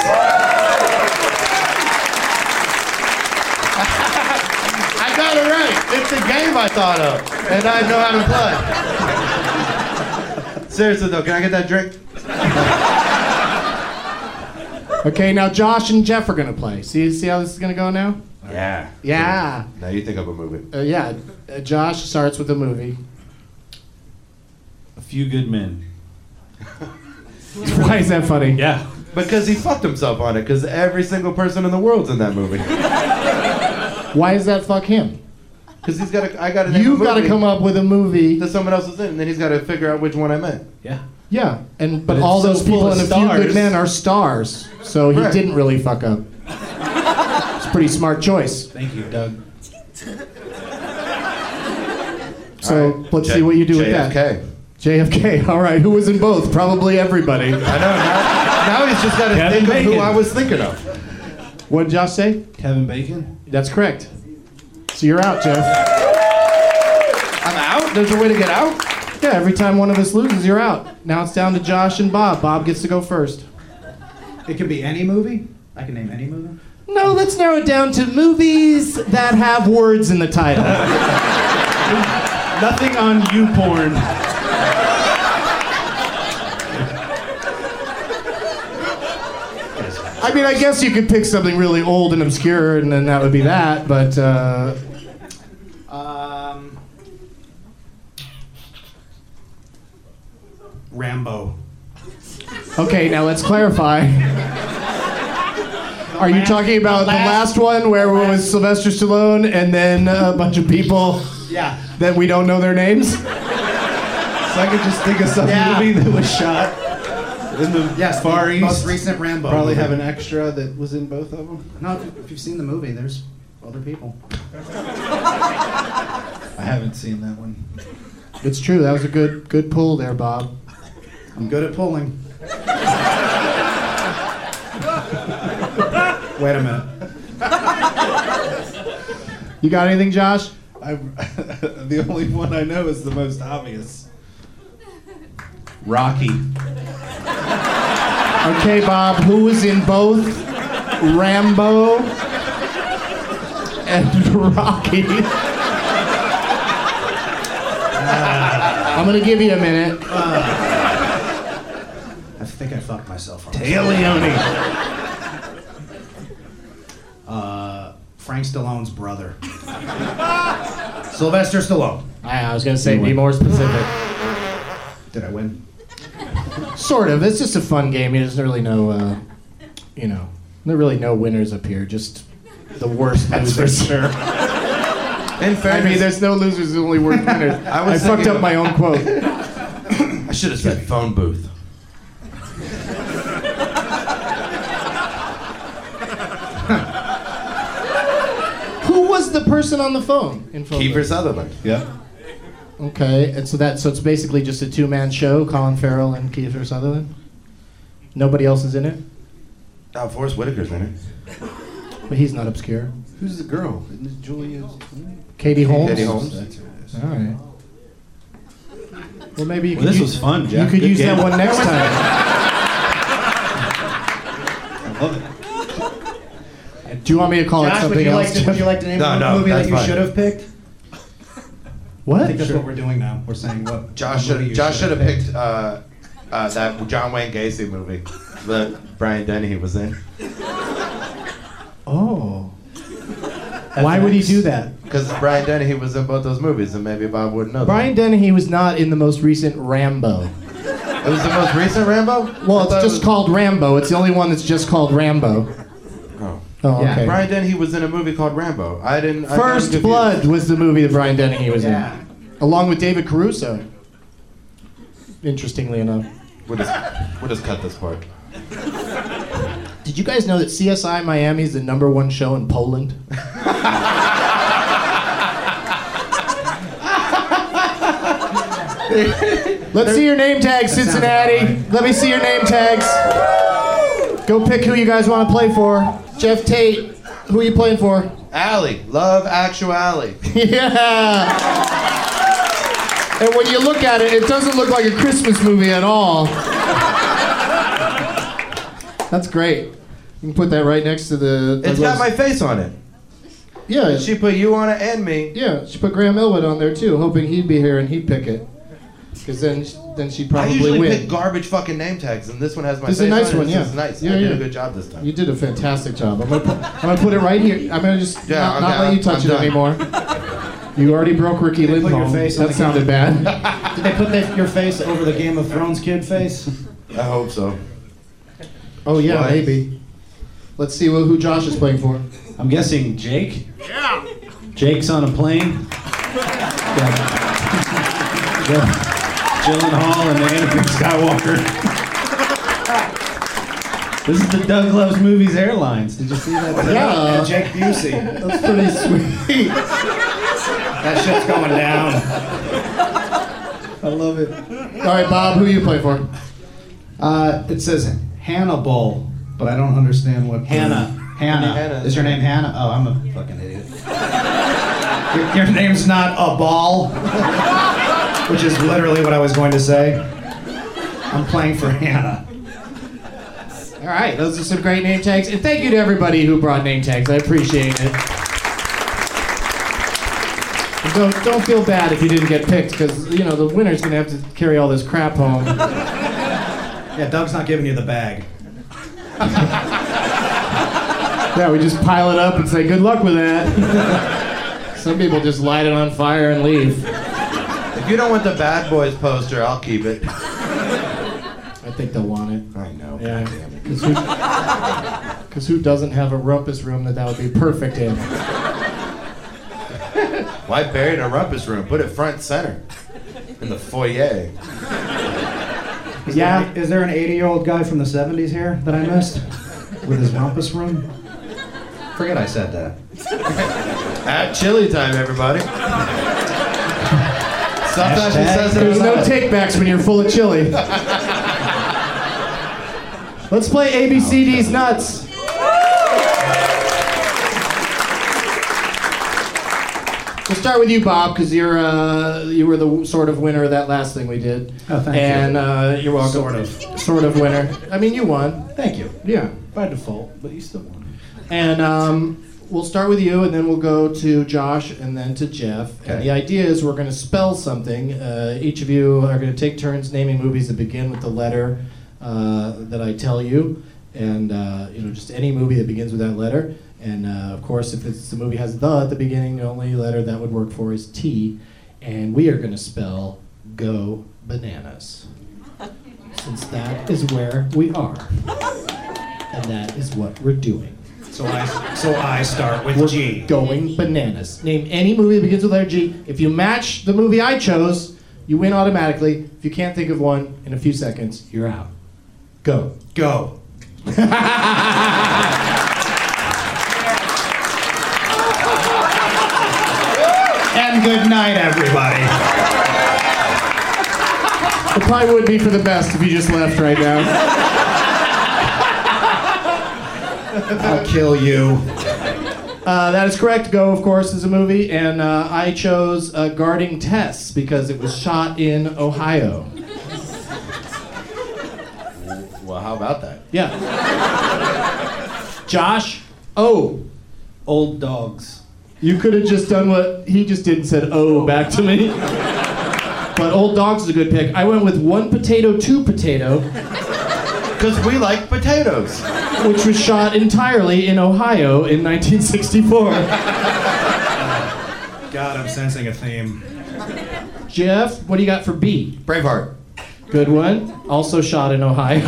I got it right. It's a game I thought of, and I know how to play. Seriously though, can I get that drink? Okay, now Josh and Jeff are gonna play. See how this is gonna go now? Yeah. Yeah. Now you think of a movie. Josh starts with a movie. A Few Good Men. Why is that funny? Yeah. Because he fucked himself on it, because every single person in the world's in that movie. Why does that fuck him? Because I got to You've got to come up with a movie that someone else is in, and then he's got to figure out which one I meant. Yeah. Yeah, but it's all so those people full in of A Few Good stars. Men are stars, so he Right. didn't really fuck up. It's a pretty smart choice. Thank you, Doug. So Right. let's see what you do with that. JFK. JFK. All right, who was in both? Probably everybody. I know. Now he's just got to Kevin think of who Bacon. I was thinking of. What did Josh say? Kevin Bacon. That's correct. So you're out, Jeff. I'm out? There's a way to get out? Yeah, every time one of us loses, you're out. Now it's down to Josh and Bob. Bob gets to go first. It could be any movie? I can name any movie? No, let's narrow it down to movies that have words in the title. Nothing on YouPorn. I mean, I guess you could pick something really old and obscure, and then that would be that, but... Rambo. Okay, now let's clarify. Are you talking about the last one where it was Sylvester Stallone and then a bunch of people that we don't know their names? So I could just think of some movie that was shot in the Far East. Most recent Rambo. Probably movie. have an extra that was in both of them. No, if you've seen the movie, there's other people. I haven't seen that one. It's true. That was a good pull there, Bob. I'm good at pulling. Wait a minute. You got anything, Josh? The only one I know is the most obvious. Rocky. Okay, Bob. Who was in both Rambo and Rocky? I'm gonna give you a minute. I think I fucked myself on Taya Leone. Frank Stallone's brother. Sylvester Stallone. I was gonna say, be more specific. Did I win? Sort of. It's just a fun game. There's really no, there really no winners up here. Just the worst losers. Sure. In fairness, I mean, there's no losers, there's only worst winners. I fucked up my own quote. I should have said phone booth. Who was the person on the phone in phone Kiefer booth? Sutherland. Yeah. Okay, and so it's basically just a two-man show, Colin Farrell and Kiefer Sutherland? Nobody else is in it? Oh, Forrest Whitaker's in it. But he's not obscure. Who's the girl? Isn't it Julia? Katie Holmes? Katie Holmes. That's her. All right. Well, maybe you could This use, was fun, Jeff. You could Good use game. that one next time. I love it. Do you want me to call it Josh, something else? would you like to name No, a no, movie that that's you fine. should have picked? What? I think that's what we're doing now. We're saying what Josh what movie you should have picked that John Wayne Gacy movie that Brian Dennehy was in. Oh. Why would he do that? Because Brian Dennehy was in both those movies, and maybe Bob wouldn't know. Brian Dennehy was not in the most recent Rambo. It was the most recent Rambo? Well, I it's thought it just was- called Rambo. It's the only one that's just called Rambo. Oh. Oh, Yeah, okay. Brian Dennehy was in a movie called Rambo. I got First confused. Blood was the movie that Brian Dennehy was Yeah. in, along with David Caruso. Interestingly enough. We'll just cut this part. Did you guys know that CSI Miami is the #1 show in Poland? Let's see your name tags, Cincinnati. Let me see your name tags. Go pick who you guys want to play for. Jeff Tate, who are you playing for? Allie, Love Actually. Yeah. And when you look at it, it doesn't look like a Christmas movie at all. That's great. You can put that right next to the... It's got my face on it. Yeah, She put you on it and me. yeah, she put Graham Elwood on there too, hoping he'd be here and he'd pick it. Because then she'd I probably usually win. pick garbage fucking name tags, and this one has my This is face a nice on it. one, yeah. This is nice. Yeah, I did yeah. a good job this time. You did a fantastic job. I'm gonna put it right here. I'm gonna just Yeah, not okay, let you touch I'm it done. anymore. You already broke Ricky Did they put your Lindholm. face on That the sounded bad. Did they put your face over the Game of Thrones kid face? I hope so. Oh yeah, Why? maybe. Let's see who Josh is playing for. I'm guessing Jake? Yeah. Jake's on a plane? Yeah. Gyllenhaal and Anakin Skywalker. This is the Doug Loves Movies Airlines. Did you see that? Yeah, Jake Busey. that's pretty sweet. That shit's going down. I love it. All right, Bob, who you play for? It says Hannibal, but I don't understand what. Hannah. Hannah. Hannah. Is your name Hannah? Oh, I'm a fucking idiot. Your name's not a ball, which is literally what I was going to say. I'm playing for Hannah. All All right, those are some great name tags. And thank you to everybody who brought name tags. I appreciate it. And don't feel bad if you didn't get picked, because, you know, the winner's going to have to carry all this crap home. Yeah, Doug's not giving you the bag. Yeah, we just pile it up and say, good luck with that. Some people just light it on fire and leave. If you don't want the Bad Boys poster, I'll keep it. I think they'll want it. I know. Yeah. Because who doesn't have a rumpus room that would be perfect in? Why bury it in a rumpus room? Put it front and center. In the foyer. Is there an 80-year-old guy from the 70s here that I missed? With his rumpus room? Forget I said that. At chili time, everybody. Sometimes he says it. There's no takebacks when you're full of chili. Let's play ABCD's Nuts. We'll start with you, Bob, because you were the sort of winner of that last thing we did. Oh, thank you. And you're welcome. Sort of winner. I mean, you won. Thank you. Yeah. By default, but you still won. And we'll start with you, and then we'll go to Josh, and then to Jeff. Okay. And the idea is we're going to spell something. Each of you are going to take turns naming movies that begin with the letter that I tell you, and just any movie that begins with that letter. And of course, if the movie has the at the beginning, the only letter that would work for is T. And we are going to spell Go Bananas, since that is where we are, and that is what we're doing. So I start with G. Going bananas. Name any movie that begins with letter G. If you match the movie I chose, you win automatically. If you can't think of one in a few seconds, you're out. Go. Go. And good night, everybody. It probably would be for the best if you just left right now. I'll kill you. That is correct. Go, of course, is a movie, and I chose Guarding Tess because it was shot in Ohio. Well, how about that? Yeah. Josh? Oh. Old Dogs. You could have just done what he just did and said, oh, back to me. But Old Dogs is a good pick. I went with One Potato, Two Potato. Because we like potatoes. Which was shot entirely in Ohio in 1964. God, I'm sensing a theme. Jeff, what do you got for B? Braveheart. Good one. Also shot in Ohio.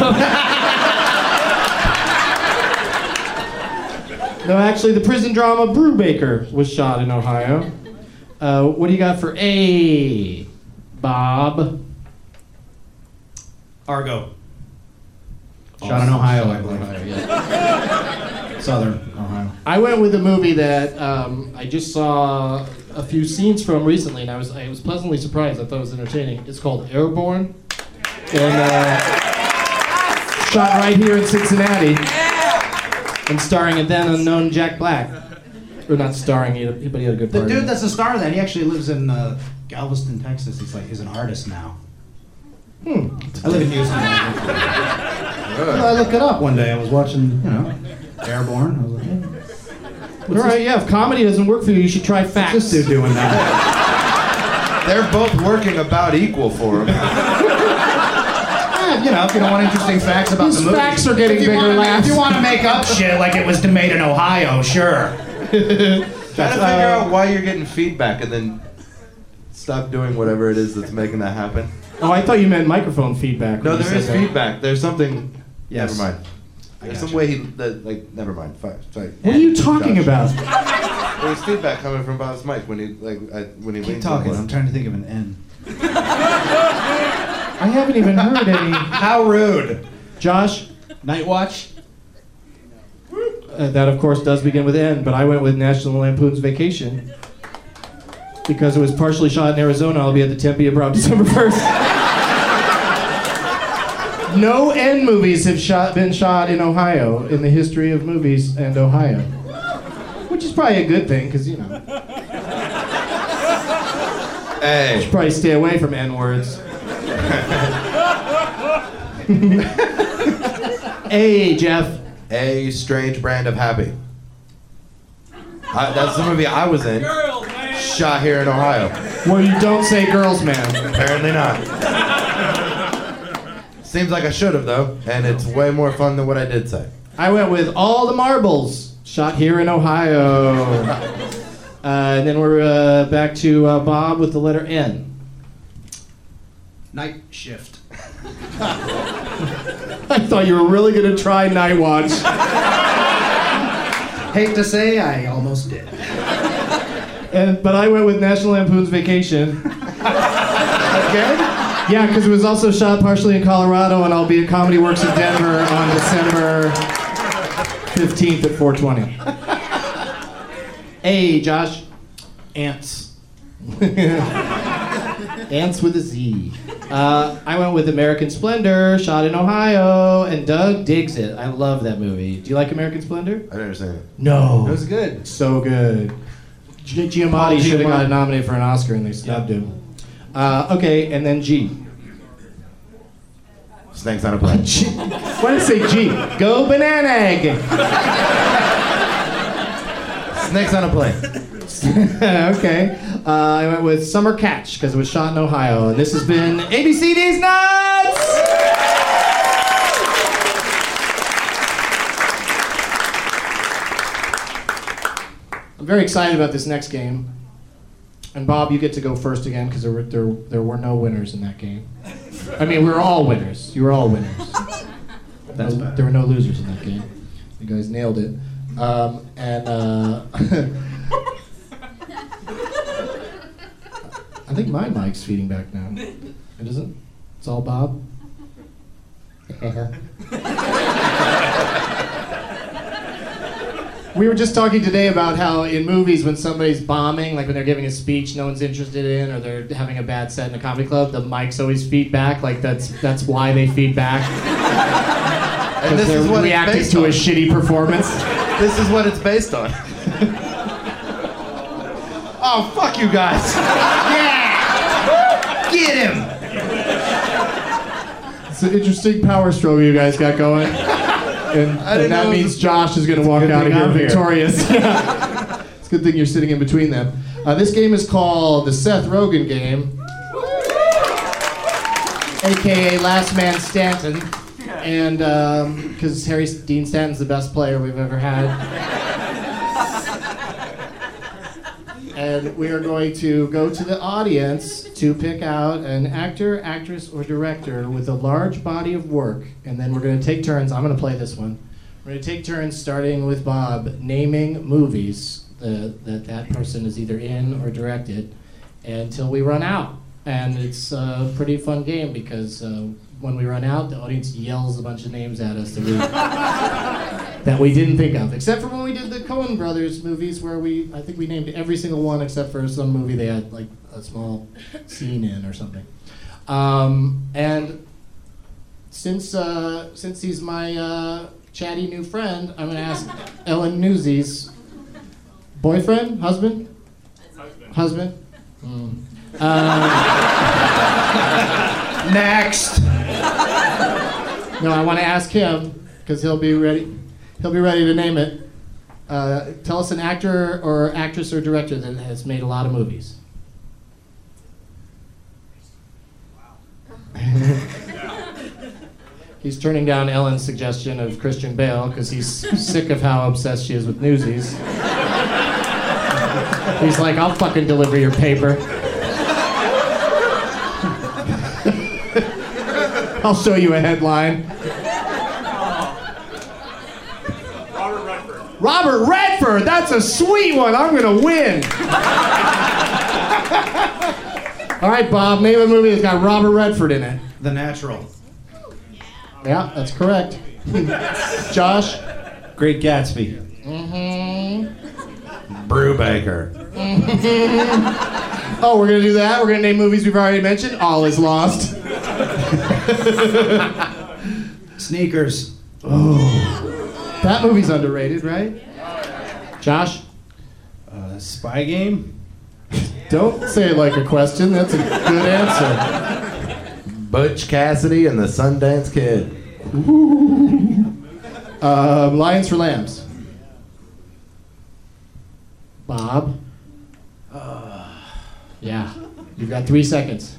No, actually, the prison drama Brubaker was shot in Ohio. What do you got for A, Bob? Argo. Shot in Ohio, I believe. Ohio, yeah. Southern Ohio. I went with a movie that I just saw a few scenes from recently, and I was pleasantly surprised. I thought it was entertaining. It's called Airborne, and shot right here in Cincinnati, and starring a then unknown Jack Black. Or not starring, but he had a good part. The dude that's the star of that, he actually lives in Galveston, Texas. He's an artist now. I live in Houston. I looked it up one day. I was watching, Airborne. I was like, all right, yeah. If comedy doesn't work for you, you should try facts. What's this dude doing that? They're both working about equal for him. If you don't want interesting facts about These the movie. facts are getting bigger laughs. If you want to make up shit like it was made in Ohio, sure. Try to figure out why you're getting feedback and then stop doing whatever it is that's making that happen. Oh, I thought you meant microphone feedback. No, when you there is said that. feedback. There's something. Yes. Never mind. There's some way never mind. Sorry. What are you talking about? There's feedback coming from Bob's mic when he Keep leans talking. over. I'm trying to think of an N. I haven't even heard any. How rude. Josh? Night Watch. That, of course, does begin with N, but I went with National Lampoon's Vacation. Because it was partially shot in Arizona, I'll be at the Tempe Improv December 1st. No N movies have been shot in Ohio in the history of movies and Ohio. Which is probably a good thing, because, Hey. should probably stay away from N words. A, Jeff. A Strange Brand of Happy. That's the movie I was in. Shot here in Ohio. Well, you don't say Girls Man. Apparently not. Seems like I should have, though, and it's way more fun than what I did say. I went with All the Marbles. Shot here in Ohio. And then we're back to Bob with the letter N. Night Shift. I thought you were really going to try Night Watch. Hate to say, I almost did. But I went with National Lampoon's Vacation. Okay? Yeah, because it was also shot partially in Colorado, and I'll be at Comedy Works in Denver on December 15th at 4:20. Hey, Josh. Ants. Ants with a Z. I went with American Splendor, shot in Ohio, and Doug digs it. I love that movie. Do you like American Splendor? I didn't understand it. No. It was good. So good. Giamatti should have got nominated for an Oscar, and they snubbed him. Okay, and then G. Snakes on a Plane. Why did I say G? Go Banana Egg. Snakes on a Plane. Okay. I went with Summer Catch because it was shot in Ohio. And this has been ABCD's Nuts! I'm very excited about this next game. And Bob, you get to go first again because there were no winners in that game. I mean, we were all winners. You were all winners. There were no losers in that game. You guys nailed it. I think my mic's feeding back now. It isn't? It's all Bob? We were just talking today about how in movies when somebody's bombing, like when they're giving a speech no one's interested in, or they're having a bad set in a comedy club, the mics always feed back. Like that's why they feed back. And this is what reacting it's based to on. a shitty performance. This is what it's based on. Oh, fuck you guys. Yeah! Get him! It's an interesting power struggle you guys got going. And that means Josh is going to walk out of here victorious. It's a good thing you're sitting in between them. This game is called the Seth Rogen game, a.k.a. Last Man Stanton. And because Harry Dean Stanton's the best player we've ever had. And we are going to go to the audience to pick out an actor, actress, or director with a large body of work. And then we're going to take turns. I'm going to play this one. We're going to take turns, starting with Bob, naming movies that person is either in or directed until we run out. And it's a pretty fun game because when we run out, the audience yells a bunch of names at us that we didn't think of. Except for when we did the Coen Brothers movies where I think we named every single one except for some movie they had like a small scene in or something. And since he's my chatty new friend, I'm going to ask Ellen Newsies. Boyfriend? Husband? Husband? Next. No, I want to ask him because he'll be ready. He'll be ready to name it. Tell us an actor or actress or director that has made a lot of movies. He's turning down Ellen's suggestion of Christian Bale because he's sick of how obsessed she is with Newsies. He's like, I'll fucking deliver your paper. I'll show you a headline. Robert Redford, that's a sweet one. I'm gonna win. All right, Bob, name a movie that's got Robert Redford in it. The Natural. Yeah, that's correct. Josh? Great Gatsby. Brubaker. Oh, we're gonna do that? We're gonna name movies we've already mentioned? All is lost. Sneakers. Oh. That movie's underrated, right? Josh? Spy Game? Don't say it like a question. That's a good answer. Butch Cassidy and the Sundance Kid. Lions for Lambs. Bob? Yeah. You've got 3 seconds.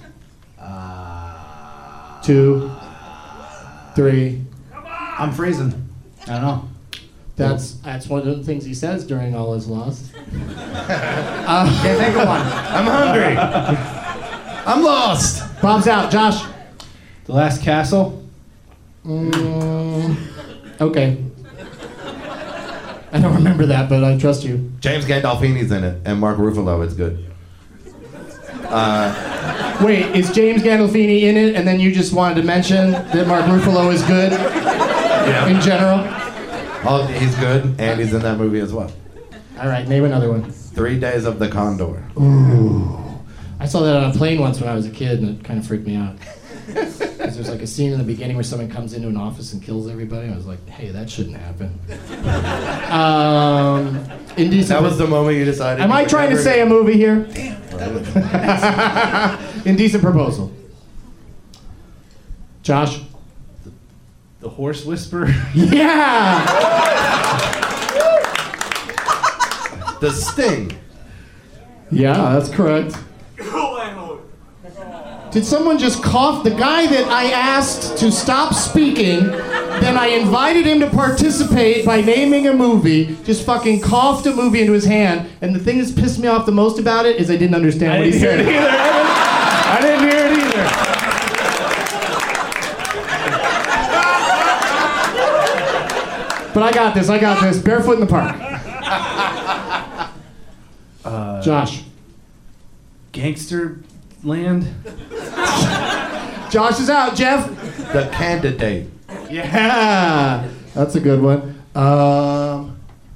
2, 3. I'm freezing. I don't know. That's one of the things he says during all his lost. Can't think of one. I'm hungry. I'm lost. Bob's out. Josh? The Last Castle. Okay. I don't remember that, but I trust you. James Gandolfini's in it, and Mark Ruffalo. It's good. Wait, is James Gandolfini in it, and then you just wanted to mention that Mark Ruffalo is good in general? Oh, he's good, and he's in that movie as well. All right, name another one. 3 Days of the Condor. Ooh. I saw that on a plane once when I was a kid, and it kind of freaked me out. 'Cause there's like a scene in the beginning where someone comes into an office and kills everybody. I was like, hey, that shouldn't happen. Indecent. That was the moment you decided. Am I trying to say a movie here? Damn. Indecent Proposal. Josh? The Horse Whisperer. Yeah! The Sting. Yeah, that's correct. Did someone just cough? The guy that I asked to stop speaking, then I invited him to participate by naming a movie, just fucking coughed a movie into his hand, and the thing that's pissed me off the most about it is I didn't understand what he said. I didn't hear it either. But I got this. Barefoot in the Park. Josh. Gangster Land. Josh is out. Jeff? The Candidate. Yeah, that's a good one. Oh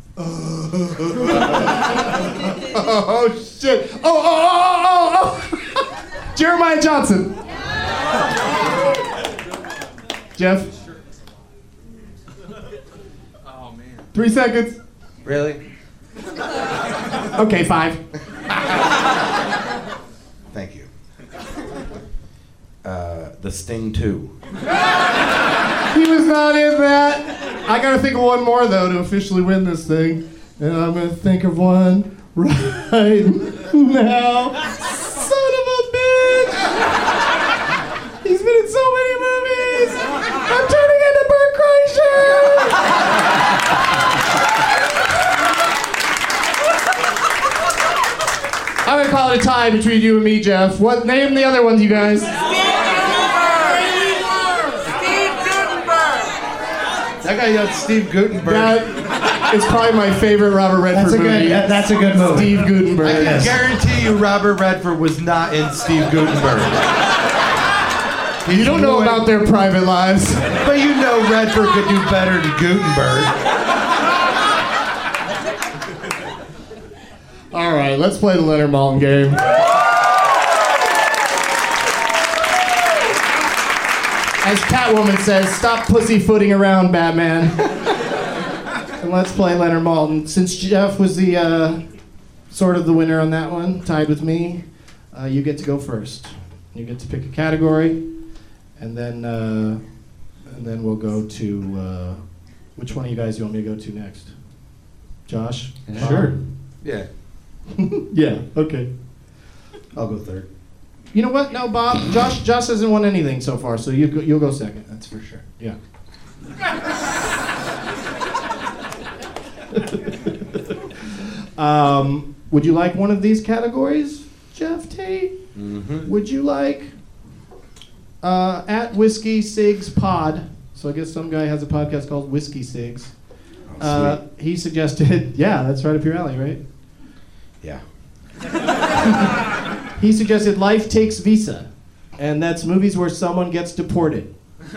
shit! Oh! Jeremiah Johnson. Jeff. Oh man. 3 seconds. Really? Okay, 5. Thank you. The Sting 2. He was not in that. I gotta think of one more though to officially win this thing, and I'm gonna think of one right now. Son of a bitch! He's been in so many movies. I'm turning into Bert Kreischer. I'm gonna call it a tie between you and me, Jeff. What? Name the other ones, you guys. That guy got Steve Gutenberg. That is probably my favorite Robert Redford movie. That's a good movie. Steve Gutenberg. I can guarantee you Robert Redford was not in Steve Gutenberg. You don't know about their private lives. But you know Redford could do better than Gutenberg. All right, let's play the Leonard Maltin game. As Catwoman says, stop pussyfooting around, Batman. And let's play Leonard Maltin. Since Jeff was the sort of the winner on that one, tied with me, you get to go first. You get to pick a category, and then we'll go to which one of you guys do you want me to go to next? Josh? Sure. Yeah. Yeah. Okay. I'll go third. You know what? No, Bob. Josh hasn't won anything so far, so you'll go second. That's for sure. Yeah. Would you like one of these categories, Jeff Tate? Mm-hmm. Would you like at Whiskey Sigs Pod? So I guess some guy has a podcast called Whiskey Sigs. He suggested, yeah, that's right up your alley, right? Yeah. He suggested Life Takes Visa, and that's movies where someone gets deported.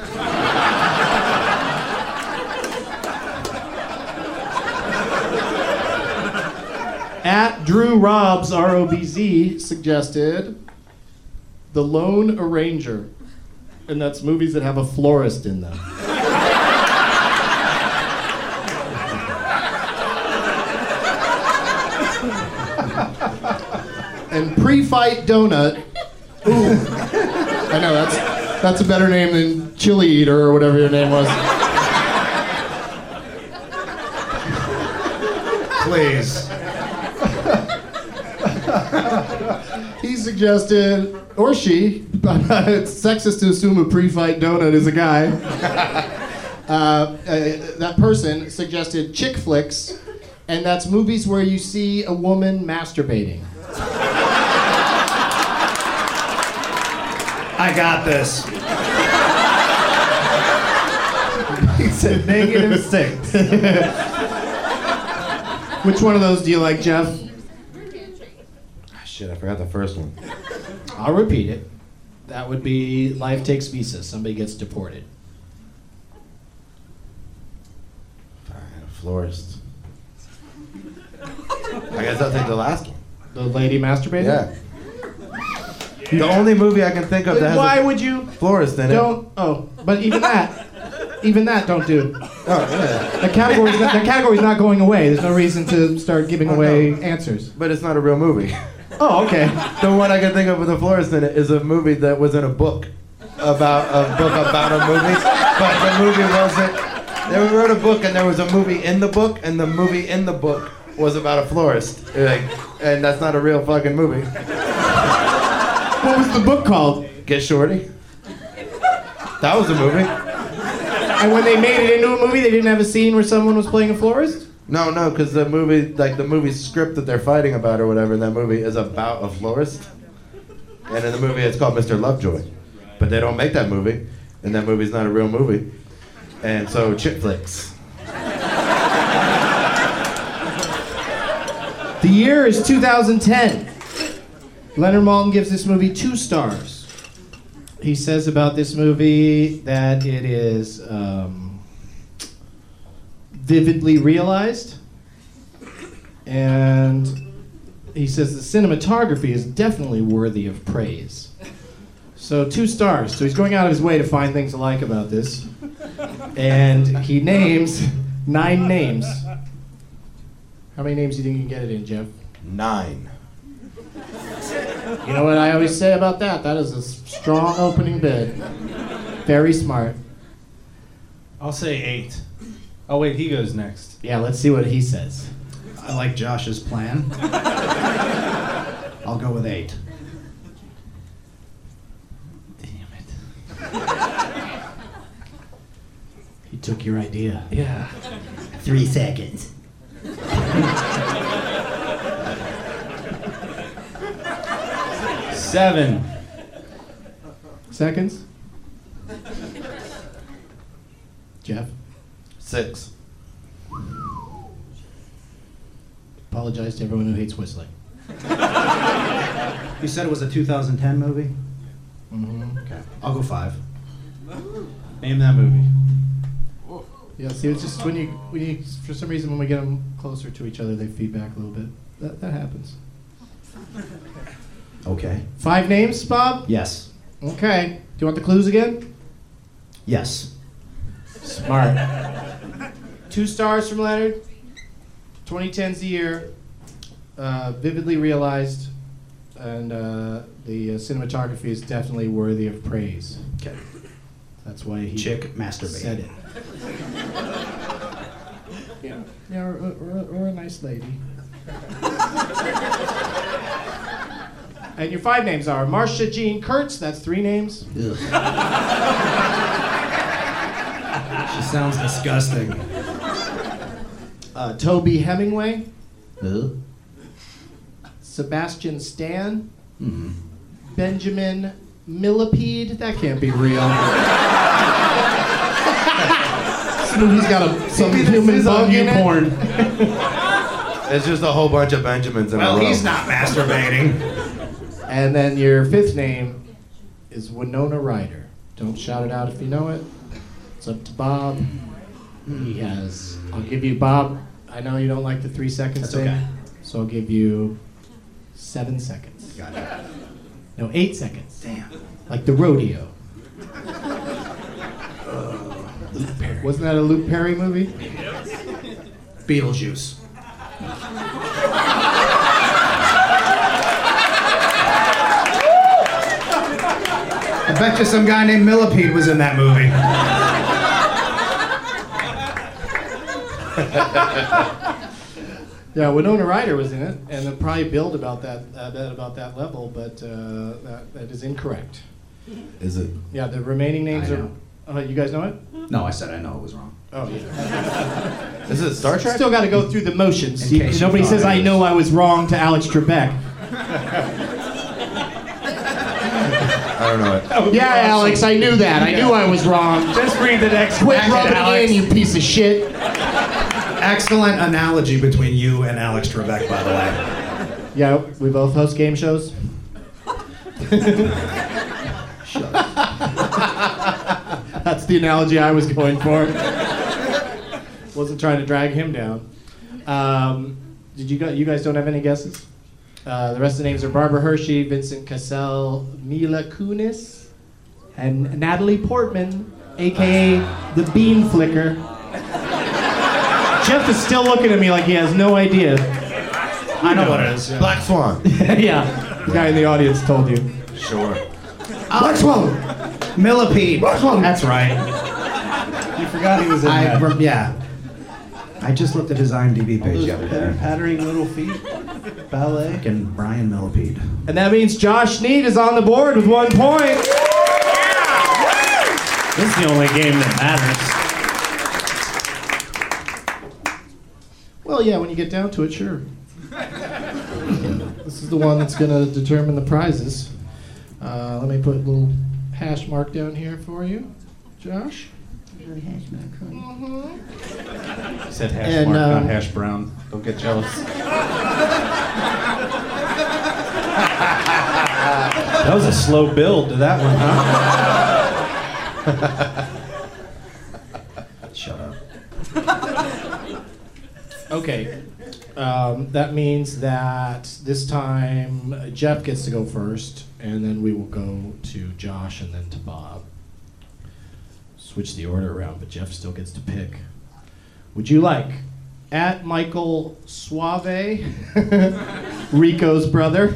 At Drew Robs, R-O-B-Z, suggested The Lone Arranger, and that's movies that have a florist in them. And Pre-Fight Donut. Ooh. I know, that's a better name than Chili Eater or whatever your name was. Please. He suggested, or she, but it's sexist to assume a pre-fight donut is a guy. That person suggested chick flicks, and that's movies where you see a woman masturbating. I got this. He said -6. Which one of those do you like, Jeff? Shit, I forgot the first one. I'll repeat it. That would be Life Takes Visa. Somebody gets deported. Florist. I guess I'll take the last one. The lady masturbating? Yeah. The only movie I can think of that has Why a would you? florist in it. But even that don't do. Oh, yeah. The category's not going away. There's no reason to start giving away answers. But it's not a real movie. Oh, okay. The one I can think of with a florist in it is a movie that was in a book about a movie, but the movie wasn't. They wrote a book and there was a movie in the book, and the movie in the book was about a florist. And that's not a real fucking movie. What was the book called? Get Shorty. That was a movie. And when they made it into a movie, they didn't have a scene where someone was playing a florist? No, because the movie script that they're fighting about or whatever in that movie is about a florist. And in the movie it's called Mr. Lovejoy. But they don't make that movie, and that movie's not a real movie. And so, chick flicks. The year is 2010. Leonard Maltin gives this movie 2 stars. He says about this movie that it is vividly realized, and he says the cinematography is definitely worthy of praise. So 2 stars. So he's going out of his way to find things to like about this. And he names 9 names. How many names do you think you can get it in, Jeff? 9. You know what I always say about that? That is a strong opening bid. Very smart. I'll say 8. Oh wait, he goes next. Yeah, let's see what he says. I like Josh's plan. I'll go with 8. Damn it. He took your idea. Yeah. 3 seconds. Seven. Seconds? Jeff? 6. Apologize to everyone who hates whistling. You said it was a 2010 movie? Mm-hmm. Okay. I'll go 5. Name that movie. Yeah, see, it's just when you, for some reason, when we get them closer to each other, they feedback a little bit. That happens. Okay. 5 names, Bob? Yes. Okay. Do you want the clues again? Yes. Smart. 2 stars from Leonard. 2010's the year. Vividly realized, and the cinematography is definitely worthy of praise. Okay. That's why he Chick masturbate. said it. Yeah, or a nice lady. And your 5 names are Marcia Jean Kurtz, that's 3 names. Ugh. She sounds disgusting. Toby Hemingway, Ugh. Sebastian Stan, Mm-hmm. Benjamin Millipede, that can't be real. This movie's got some human bug in it. porn. It's just a whole bunch of Benjamins in a row. Well, he's not masturbating. And then your 5th name is Winona Ryder. Don't shout it out if you know it. It's up to Bob. He has, I'll give you, Bob, I know you don't like the 3 seconds That's thing, okay. so I'll give you 7 seconds. Got it. No, 8 seconds. Damn. Like the rodeo. Luke Perry. Wasn't that a Luke Perry movie? Beetlejuice. I bet you some guy named Millipede was in that movie. Yeah, Winona Ryder was in it, and they'll probably build about that about that level, but that is incorrect. Is it? Yeah, the remaining names I are. know. You guys know it? No, I said I know it was wrong. Oh yeah. Is it Star Trek? Still got to go through the motions. In case you Nobody thought says it I was. know I was wrong to Alex Trebek. I don't know it. Yeah, Alex, I knew that. I knew I was wrong. Just read the next Quit packet, rubbing Alex. it in, you piece of shit. Excellent analogy between you and Alex Trebek, by the way. Yeah, we both host game shows. That's the analogy I was going for. Wasn't trying to drag him down. Did you guys don't have any guesses? The rest of the names are Barbara Hershey, Vincent Cassell, Mila Kunis, and Natalie Portman, aka the Bean Flicker. Jeff is still looking at me like he has no idea. I know what it is. Black Swan. Yeah, the guy in the audience told you. Sure. Black Swan. Millipede. That's right. You forgot he was in that. Yeah. I just looked at his IMDb page the other day. Pattering little feet. Ballet. Fucking Brian Millipede. And that means Josh Need is on the board with 1 point. This is the only game that matters. Well, yeah, when you get down to it, sure. This is the one that's going to determine the prizes. Let me put a little hash mark down here for you, Josh. He said hash And, mark, not hash brown. Don't get jealous. That was a slow build to that one, huh? Shut up. Okay. That means that this time Jeff gets to go first, and then we will go to Josh and then to Bob. Switch the order around, but Jeff still gets to pick. Would you like at Michael Suave, Rico's brother?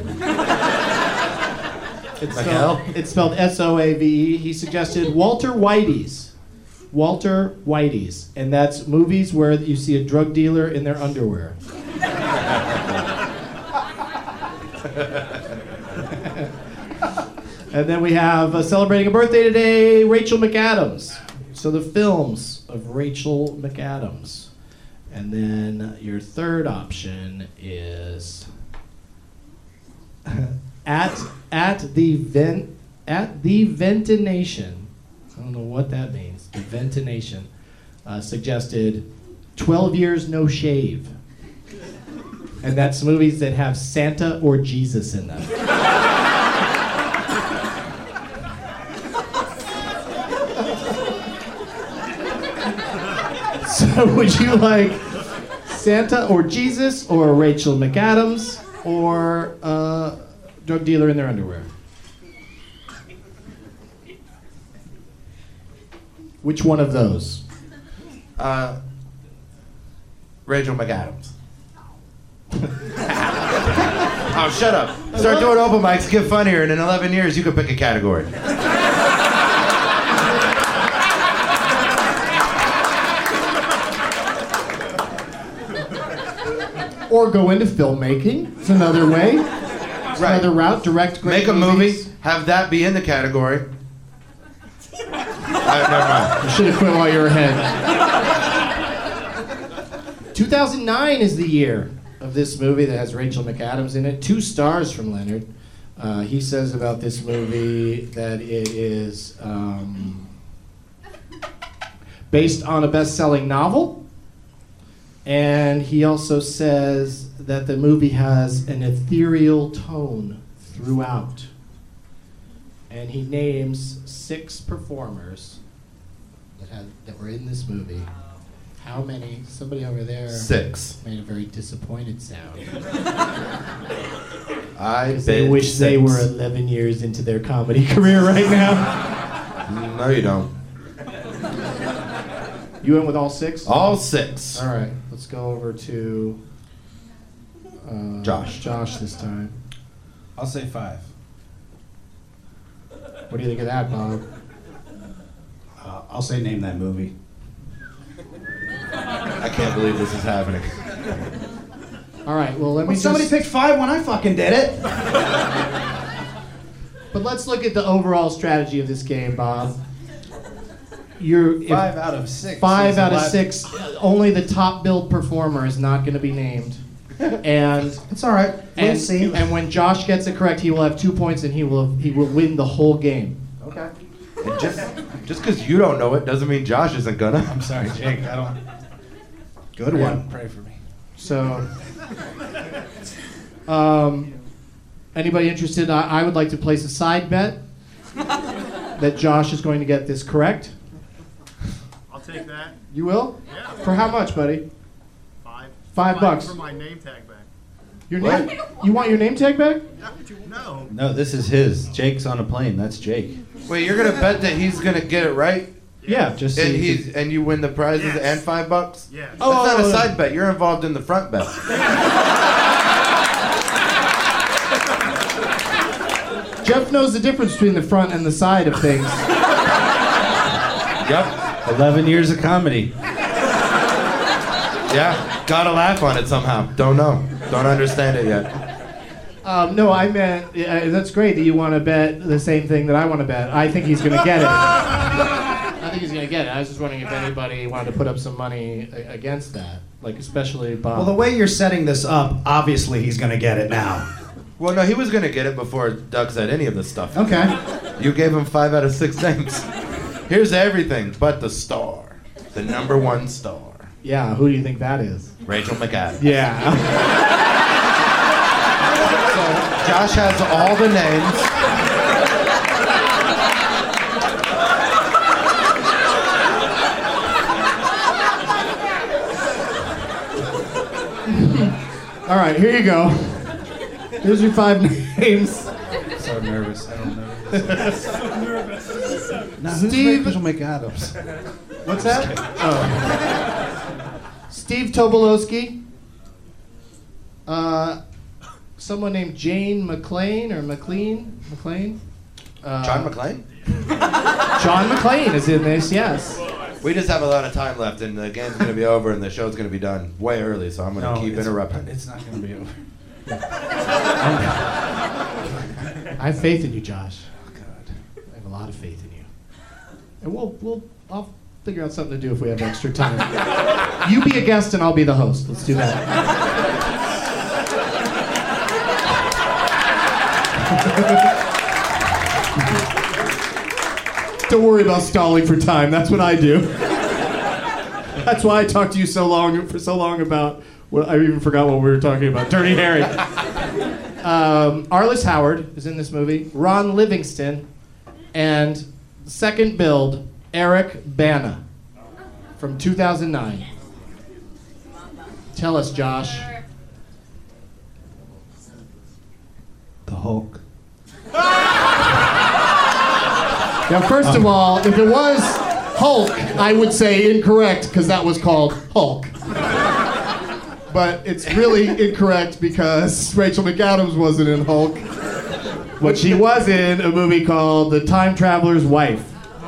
It's spelled S-O-A-V-E. He suggested Walter Whitey's. Walter Whitey's. And that's movies where you see a drug dealer in their underwear. And then we have celebrating a birthday today, Rachel McAdams. So the films of Rachel McAdams. And then your third option is at the Ventination. I don't know what that means. The Ventination suggested 12 Years No Shave. And that's movies that have Santa or Jesus in them. So would you like Santa or Jesus or Rachel McAdams or drug dealer in their underwear? Which one of those? Rachel McAdams. Oh, shut up. Start doing open mics, get funnier, and in 11 years you could pick a category. Or go into filmmaking. It's another way. It's another route. Direct great Make a movies. movie, have that be in the category. Never mind. You should have quit while you were ahead. 2009 is the year of this movie that has Rachel McAdams in it. 2 stars from Leonard. He says about this movie that it is based on a best-selling novel. And he also says that the movie has an ethereal tone throughout. And he names 6 performers that were in this movie. How many? Somebody over there 6. made a very disappointed sound. They wish 6. they were 11 years into their comedy career right now. No, you don't. You went with all 6? All 6. All right, let's go over to Josh. Josh this time. I'll say 5. What do you think of that, Bob? I'll say name that movie. I can't believe this is happening. All right, well, let me Somebody picked 5 when I fucking did it. But let's look at the overall strategy of this game, Bob. You're 5 out of 6. 5 out of 6. Only the top billed performer is not going to be named. And it's all right. We'll see. And when Josh gets it correct, he will have 2 points and he will win the whole game. Okay. And just because you don't know it doesn't mean Josh isn't gonna. I'm sorry, Jake. I don't. Good one. Pray for me. So, anybody interested? I would like to place a side bet that Josh is going to get this correct. I'll take that. You will? Yeah. For how much, buddy? $5 $5. for my name tag back. Your name? You want your name tag back? No. No, this is his. Jake's on a plane. That's Jake. Wait, you're gonna bet that he's gonna get it right? Yeah. Just And see. and you win the prizes Yes. and $5? Yes. That's not a side bet. You're involved in the front bet. Jeff knows the difference between the front and the side of things. Yep. 11 years of comedy. Yeah. Gotta laugh on it somehow. Don't know. Don't understand it yet. No, I meant, that's great that you want to bet the same thing that I want to bet. I think he's going to get it. I think he's going to get it. I was just wondering if anybody wanted to put up some money against that, like especially Bob. Well, the way you're setting this up, obviously he's going to get it now. Well, no, he was gonna get it before Doug said any of this stuff. Okay. You gave him 5 out of 6 names. Here's everything but the star. The number 1 star. Yeah, who do you think that is? Rachel McAdams. Yeah. Josh has all the names. All right, here you go. Here's your 5 names. So nervous. I don't know. Now, Steve- who's Rachel McAdams? What's that? Oh. Steve Tobolowsky. Someone named Jane McLean or McLean? McLean? John McClane? John McClane is in this, yes. We just have a lot of time left, and the game's gonna be over, and the show's gonna be done way early. So I'm gonna keep interrupting. It's not going to be over. I have faith in you, Josh. Oh, God. I have a lot of faith in you. And I'll figure out something to do if we have extra time. You be a guest and I'll be the host. Let's do that. Don't worry about stalling for time. That's what I do. That's why I talked to you for so long about what I even forgot what we were talking about. Dirty Harry. Arliss Howard is in this movie. Ron Livingston, and second build Eric Bana from 2009. Tell us, Josh. The Hulk. Now, first of all, if it was Hulk, I would say incorrect because that was called Hulk. But it's really incorrect because Rachel McAdams wasn't in Hulk. But she was in a movie called The Time Traveler's Wife.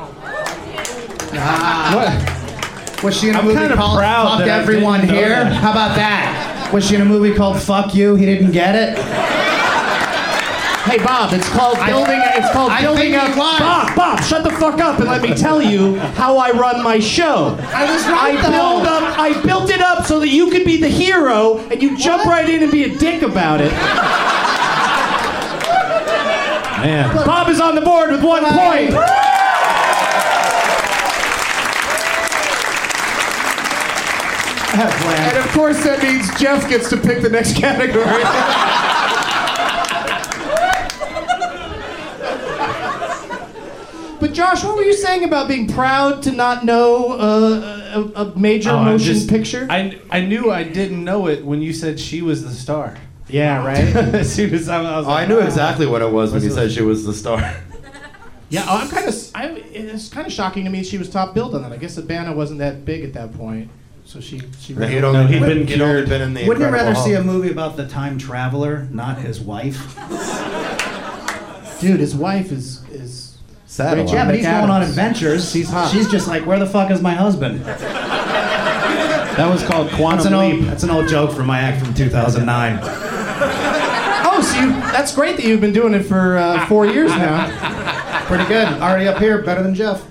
Was she in a I'm movie kinda called proud Fuck that I Everyone didn't know Here? that. How about that? Was she in a movie called Fuck You? He didn't get it? Hey, Bob, it's called building. It's called I building think up. it was. Bob, shut the fuck up and let me tell you how I run my show. I was right, though. I built it up so that you could be the hero, and you jump right in and be a dick about it. Man. Bob is on the board with 1 point. And of course, that means Jeff gets to pick the next category. But Josh, what were you saying about being proud to not know a major motion picture? I knew I didn't know it when you said she was the star. Yeah, right? As soon as I was like, I knew exactly what it was when you said she was the star. Yeah, it's kind of shocking to me she was top billed on that. I guess Abana wasn't that big at that point, so she. He'd only been in the Wouldn't you rather Incredible see a Hulk. movie about the time traveler, not his wife? Dude, his wife is Sad Rachel Yeah, but he's going on McAdams. adventures. She's hot. She's just like, where the fuck is my husband? That was called Quantum Leap. That's an old joke from my act from 2009. Oh, so that's great that you've been doing it for 4 years now. Pretty good. Already up here, better than Jeff.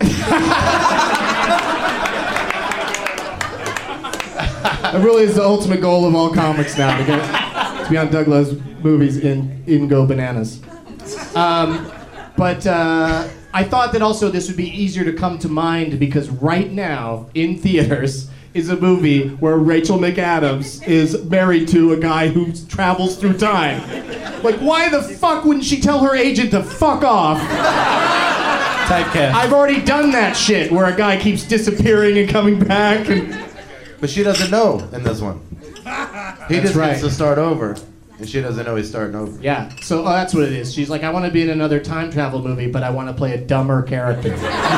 That really is the ultimate goal of all comics now, to be on Doug Love's movies in Go Bananas. But I thought that also this would be easier to come to mind because right now in theaters is a movie where Rachel McAdams is married to a guy who travels through time. Like, why the fuck wouldn't she tell her agent to fuck off? Typecast. I've already done that shit where a guy keeps disappearing and coming back. But she doesn't know in this one. He just right. gets to start over, and she doesn't know he's starting over. Yeah, so that's what it is. She's like, I want to be in another time travel movie, but I want to play a dumber character.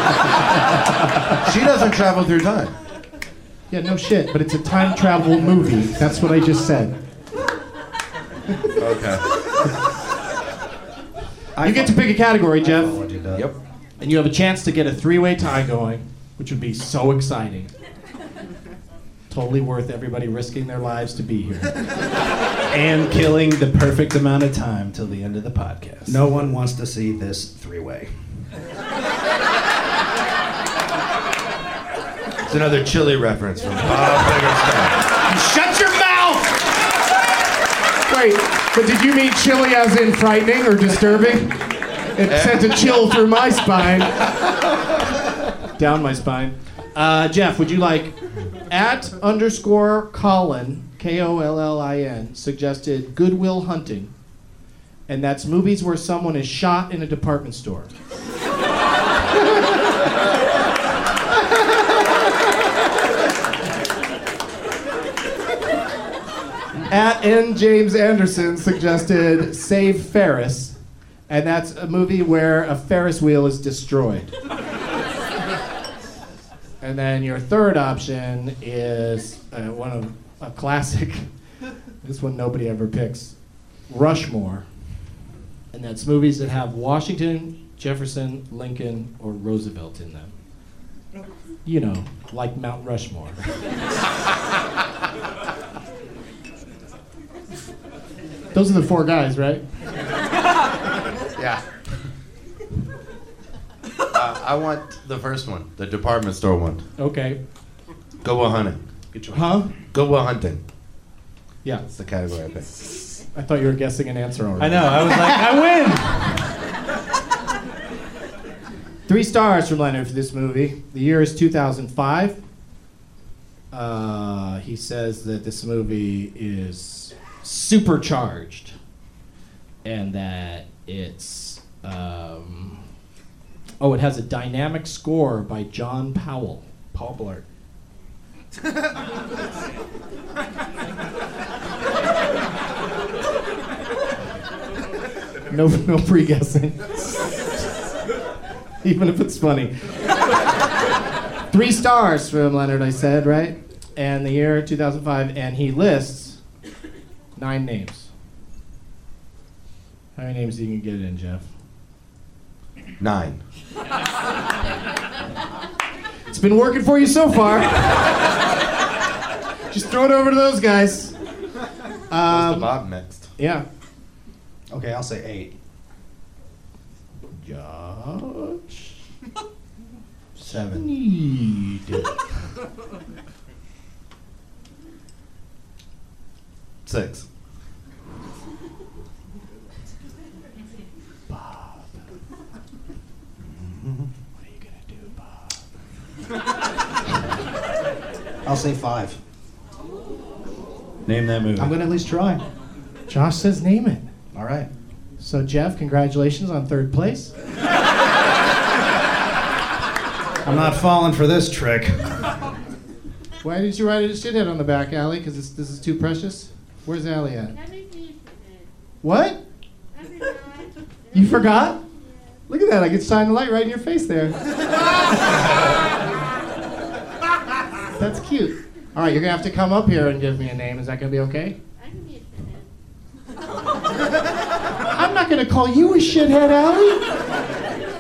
She doesn't travel through time. Yeah, no shit, but it's a time travel movie. That's what I just said. Okay. You get to pick a category, Jeff. Yep. And you have a chance to get a 3-way tie going, which would be so exciting. Totally worth everybody risking their lives to be here. And killing the perfect amount of time till the end of the podcast. No one wants to see this 3-way. It's another chili reference from Bob Biggerstaff. Shut your mouth! Wait, but did you mean chilly as in frightening or disturbing? It sent a chill through my spine. Down my spine. Jeff, would you like @_Colin, Kollin, suggested Good Will Hunting. And that's movies where someone is shot in a department store. @N James Anderson suggested Save Ferris, and that's a movie where a Ferris wheel is destroyed. And then your third option is one of a classic. This one nobody ever picks. Rushmore, and that's movies that have Washington, Jefferson, Lincoln, or Roosevelt in them. You know, like Mount Rushmore. Those are the 4 guys, right? Yeah. I want the first one, the department store one. Okay. Go Will Hunting. Good choice. Huh? Go Will Hunting. Yeah. That's the category I picked. I thought you were guessing an answer already. I know, I was like, I win! 3 stars from Leonard for this movie. The year is 2005. He says that this movie is supercharged and that it's it has a dynamic score by John Powell. Paul Blart. No pre-guessing. Even if it's funny. 3 stars from Leonard, I said, right? And the year 2005, and he lists 9 names. How many names do you get it in, Jeff? 9. It's been working for you so far. Just throw it over to those guys. Goes to Bob next. Yeah. Okay, I'll say 8. Josh. 7. Need. 6. Bob. What are you gonna do, Bob? I'll say 5. Name that movie. I'm gonna at least try. Josh says name it. All right. So Jeff, congratulations on 3rd place. I'm not falling for this trick. Why didn't you write a shithead on the back, Allie? Because this is too precious? Where's Allie at? What? You forgot? Look at that, I could shine the light right in your face there. That's cute. All right, you're gonna have to come up here and give me a name. Is that gonna be okay? I'm not gonna call you a shithead, Allie.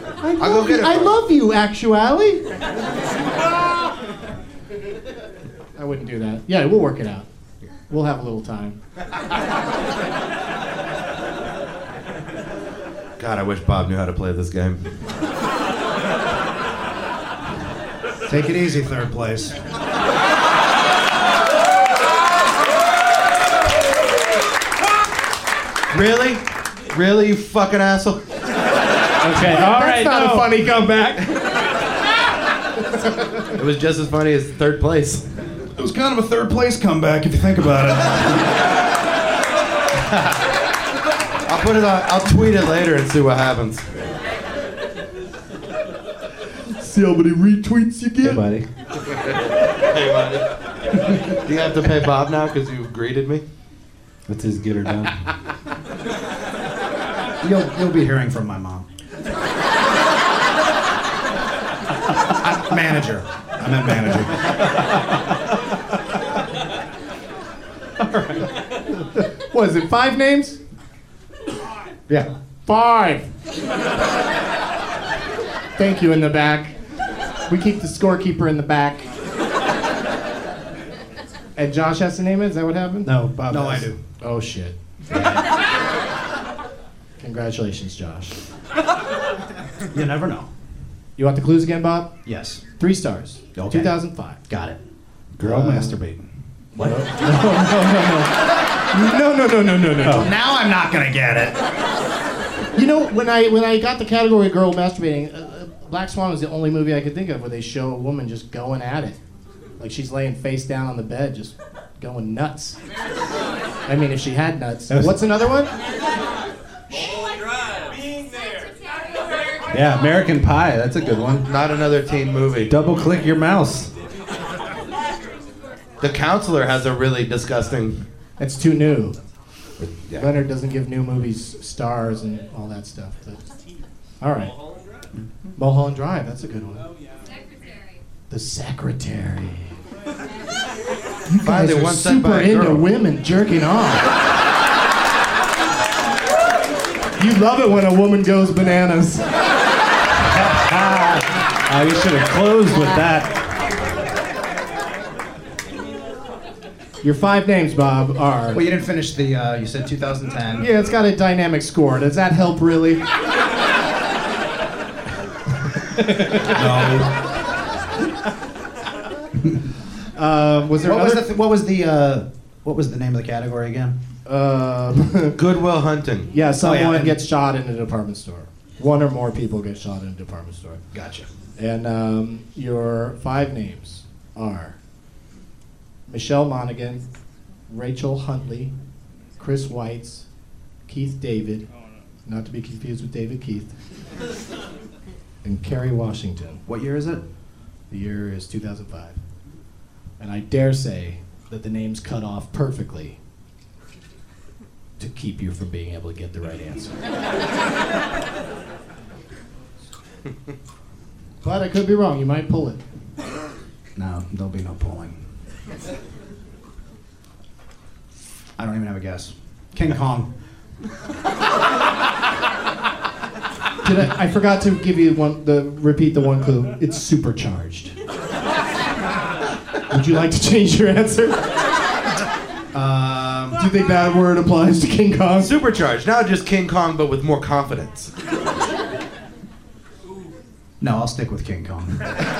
I love you, actually. I wouldn't do that. Yeah, we'll work it out. We'll have a little time. God, I wish Bob knew how to play this game. Take it easy, third place. Really? Really, you fucking asshole? Okay, all right. That's not a funny comeback. It was just as funny as third place. It was kind of a third place comeback if you think about it. I'll put it on. I'll tweet it later and see what happens. See how many retweets you get? Hey, buddy. Hey, buddy. Do you have to pay Bob now because you greeted me? That's his get her done. You'll be hearing from my mom. Manager. I meant manager. What is it, 5 names? Yeah. 5. Thank you in the back. We keep the scorekeeper in the back. And Josh has to name it? Is that what happened? No, Bob. No, has. I do. Oh, shit. Congratulations, Josh. You never know. You want the clues again, Bob? Yes. 3 stars. Okay. 2005. Got it. Girl masturbating. What? No. Now I'm not gonna get it. You know, when I got the category girl masturbating, Black Swan was the only movie I could think of where they show a woman just going at it. Like she's laying face down on the bed, just going nuts. I mean, if she had nuts. What's another one? Yeah, American Pie. That's a good one. Not another teen movie. Double click your mouse. The Counselor has a really disgusting. It's too new. Yeah. Leonard doesn't give new movies stars and all that stuff. But, all right. Mulholland Drive. That's a good one. The Secretary. You guys are super into women jerking off. You love it when a woman goes bananas. You should have closed with that. Your 5 names, Bob, are... Well, you didn't finish the, you said 2010. Yeah, it's got a dynamic score. Does that help, really? No. Was there what was the name of the category again? Goodwill Hunting. Yeah, someone gets shot in a department store. 1 or more people get shot in a department store. Gotcha. And your 5 names are Michelle Monaghan, Rachel Huntley, Chris Weitz, Keith David, not to be confused with David Keith, and Kerry Washington. What year is it? The year is 2005. And I dare say that the names cut off perfectly to keep you from being able to get the right answer. But I could be wrong. You might pull it. No, there'll be no pulling. I don't even have a guess. King Kong. I forgot to give you repeat the one clue. It's supercharged. Would you like to change your answer? Do you think that word applies to King Kong? Supercharged. Now just King Kong, but with more confidence. No, I'll stick with King Kong.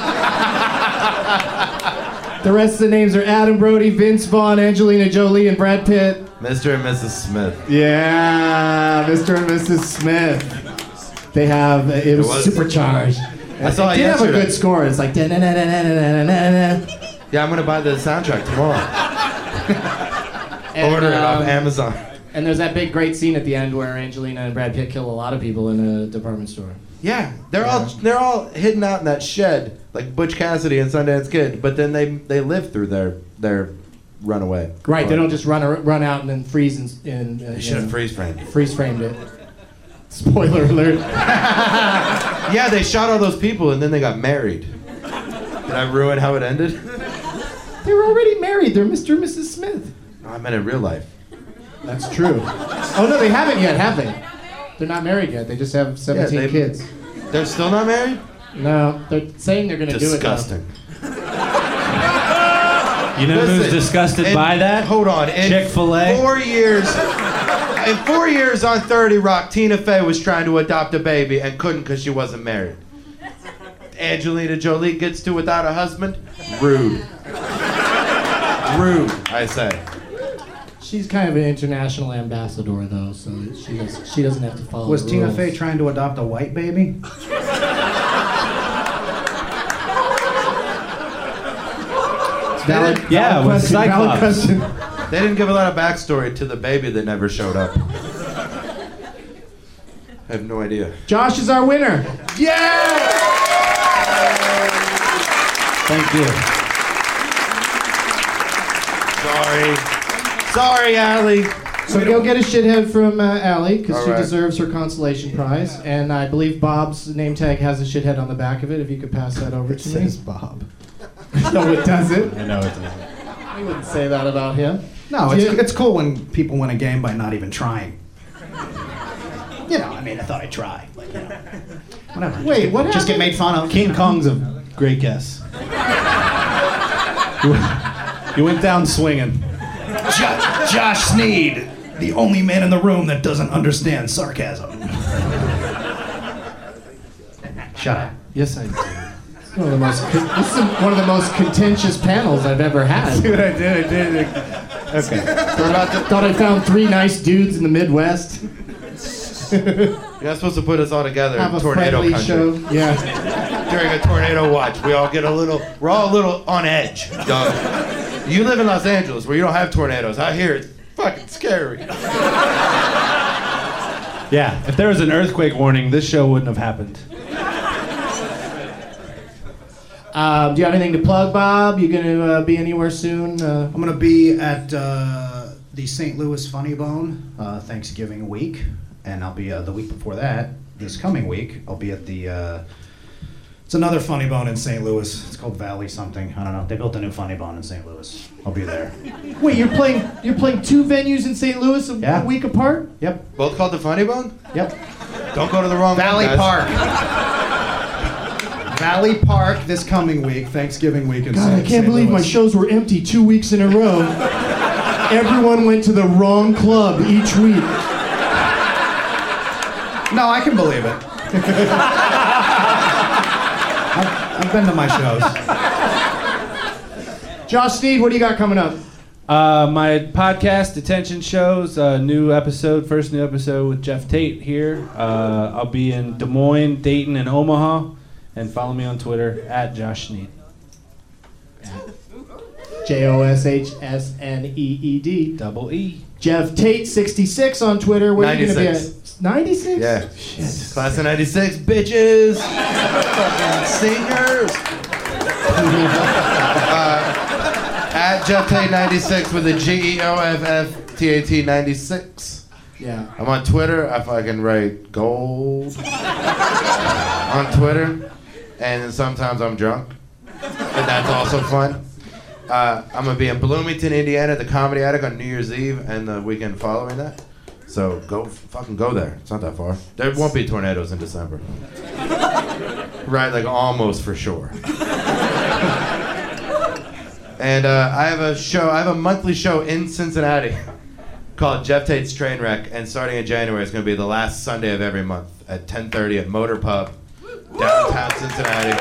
The rest of the names are Adam Brody, Vince Vaughn, Angelina Jolie, and Brad Pitt. Mr. and Mrs. Smith. Yeah, Mr. and Mrs. Smith. They have, it was supercharged. I saw it did have a yesterday. good score. It's like Yeah, I'm gonna buy the soundtrack tomorrow. Order it off Amazon. And there's that big great scene at the end where Angelina and Brad Pitt kill a lot of people in a department store. Yeah, they're all hidden out in that shed like Butch Cassidy and Sundance Kid, but then they live through their runaway. Right, they don't just run out and then freeze in They should have freeze framed. Freeze framed it. Spoiler alert. Yeah, they shot all those people and then they got married. Did I ruin how it ended? They were already married. They're Mr. and Mrs. Smith. No, I meant in real life. That's true. Oh no, they haven't yet, have they? They're not married yet. They just have 17 kids. They're still not married? No, they're saying they're going to do it. Disgusting. You know who's Listen, disgusted by that? Hold on. Chick-fil-A. 4 years. In 4 years on 30 Rock, Tina Fey was trying to adopt a baby and couldn't because she wasn't married. Angelina Jolie gets to without a husband? Rude. Rude, I say. She's kind of an international ambassador, though, so she doesn't have to follow Was the Tina rules. Fey trying to adopt a white baby? Valid Yeah, with question, valid Cyclops. question. They didn't give a lot of backstory to the baby that never showed up. I have no idea. Josh is our winner. Yeah! Thank you. Sorry, Allie. So go get a shithead from Allie, because All she right. deserves her consolation prize. And I believe Bob's name tag has a shithead on the back of it. If you could pass that over to me. Says Bob. No, it doesn't. I know it doesn't. I wouldn't say that about him. No, Yeah. it's cool when people win a game by not even trying. You know, I mean, I thought I'd try. But, you know, whatever. Wait, what Just get happened? made fun of. King Kong's a great guess. You went down swinging. Josh Sneed, the only man in the room that doesn't understand sarcasm. Shut up. Yes, I did. This is one of the most contentious panels I've ever had. See what I did? I did. Okay. Thought I found 3 nice dudes in the Midwest. You're not supposed to put us all together Have in a tornado friendly country. show. Yeah. During a tornado watch, we're all a little on edge, Doug. You live in Los Angeles where you don't have tornadoes. I hear it's fucking scary. Yeah, if there was an earthquake warning, this show wouldn't have happened. Do you have anything to plug, Bob? You gonna be anywhere soon? I'm going to be at the St. Louis Funny Bone Thanksgiving week, and I'll be the week before that, this coming week, I'll be at the. It's another Funny Bone in St. Louis. It's called Valley something. I don't know. They built a new Funny Bone in St. Louis. I'll be there. Wait, you're playing 2 venues in St. Louis a Yeah. week apart? Yep. Both called the Funny Bone? Yep. Don't go to the wrong Valley one, guys. Park. Valley Park this coming week, Thanksgiving week in God, I can't believe my shows were empty 2 weeks in a row. Everyone went to the wrong club each week. No, I can believe it. I've been to my shows. Josh Sneed, what do you got coming up? My podcast, Detention Shows, first new episode with Jeff Tate here. I'll be in Des Moines, Dayton, and Omaha. And follow me on Twitter, @Josh Sneed. JOSHSNEED. Double E. Jeff Tate 66 on Twitter. Where are you gonna be at? 96. Yeah. Shit. Class of 96, bitches. Fucking singers. At Jeff Tate 96 with a GEOFFTAT 96. Yeah. I'm on Twitter. I fucking write gold on Twitter, and then sometimes I'm drunk, and that's also fun. I'm gonna be in Bloomington, Indiana, at the Comedy Attic on New Year's Eve and the weekend following that. So fucking go there. It's not that far. There won't be tornadoes in December. Right, like almost for sure. And I have a monthly show in Cincinnati called Jeff Tate's Trainwreck, and starting in January, it's going to be the last Sunday of every month at 10:30 at Motor Pub, downtown Cincinnati.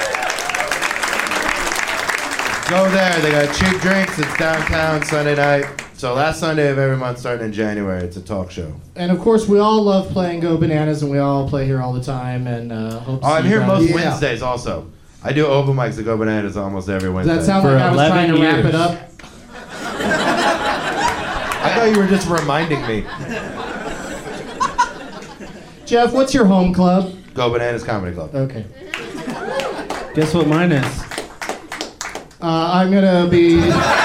Go there. They got cheap drinks. It's downtown Sunday night. So last Sunday of every month, starting in January, it's a talk show. And of course, we all love playing Go Bananas, and we all play here all the time. And hope to Oh, I'm see here you most guys. Wednesdays also. I do open mics at Go Bananas almost every Wednesday. Does that sound For like I was 11 trying to wrap years. it up? I thought you were just reminding me. Jeff, what's your home club? Go Bananas Comedy Club. Okay. Guess what mine is? I'm gonna be.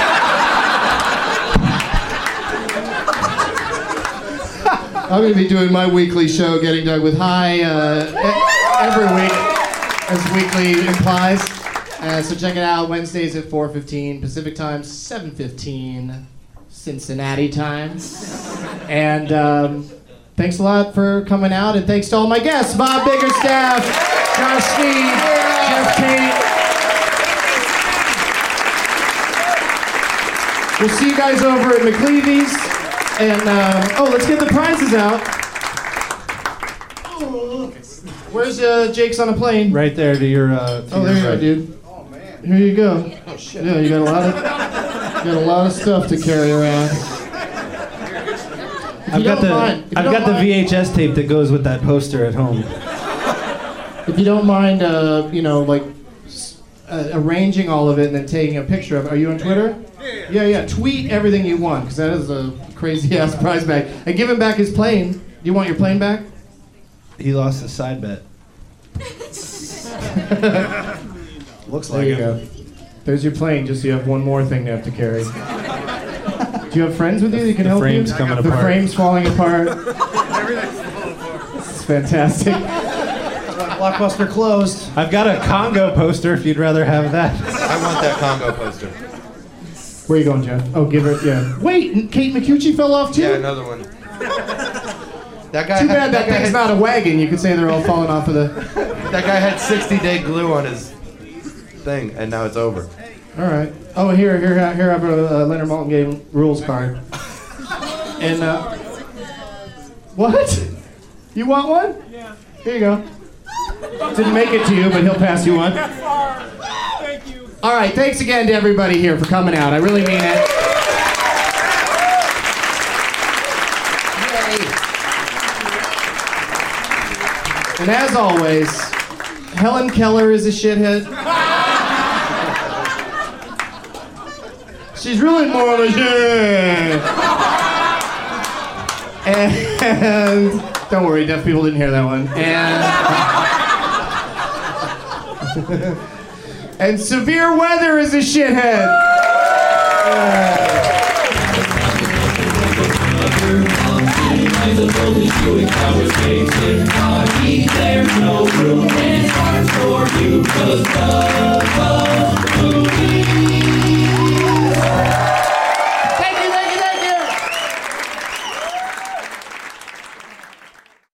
I'm gonna be doing my weekly show, Getting Dug with High, every week, as weekly implies. So check it out. Wednesdays at 4:15 Pacific time, 7:15 Cincinnati time. And thanks a lot for coming out, and thanks to all my guests: Bob Biggerstaff, Josh Sneed, Jeff Tate. We'll see you guys over at McLeavy's. And, let's get the prizes out. Where's Jake's on a plane? Right there to your. There you go, dude. Oh man. Here you go. Oh shit. Yeah, you got a lot of stuff to carry around. I've got the VHS tape that goes with that poster at home. If you don't mind, arranging all of it and then taking a picture of it. Are you on Twitter? Yeah. Tweet everything you want, because that is a crazy ass prize bag. And give him back his plane. Do you want your plane back? He lost a side bet. Looks There like you it. go. There's your plane, just so you have one more thing to have to carry. Do you have friends with you that can help you? frame's coming The apart. frame's falling apart. Everything's falling apart. It's fantastic. Blockbuster closed. I've got a Congo poster if you'd rather have that. I want that Congo poster. Where you going, Jeff? Oh, give her, yeah. Wait, Kate McCucci fell off too? Yeah, another one. That guy Too bad that guy thing's not a wagon. You could say they're all falling off of the... That guy had 60-day glue on his thing, and now it's over. All right. Oh, here, I have a Leonard Maltin game rules card. And, what? You want one? Yeah. Here you go. Didn't make it to you, but he'll pass you one. Thank you. All right, thanks again to everybody here for coming out. I really mean it. And as always, Helen Keller is a shithead. She's really more of a shit. And don't worry, deaf people didn't hear that one. And severe weather is a shithead. There's no room in hearts for you, 'cause love,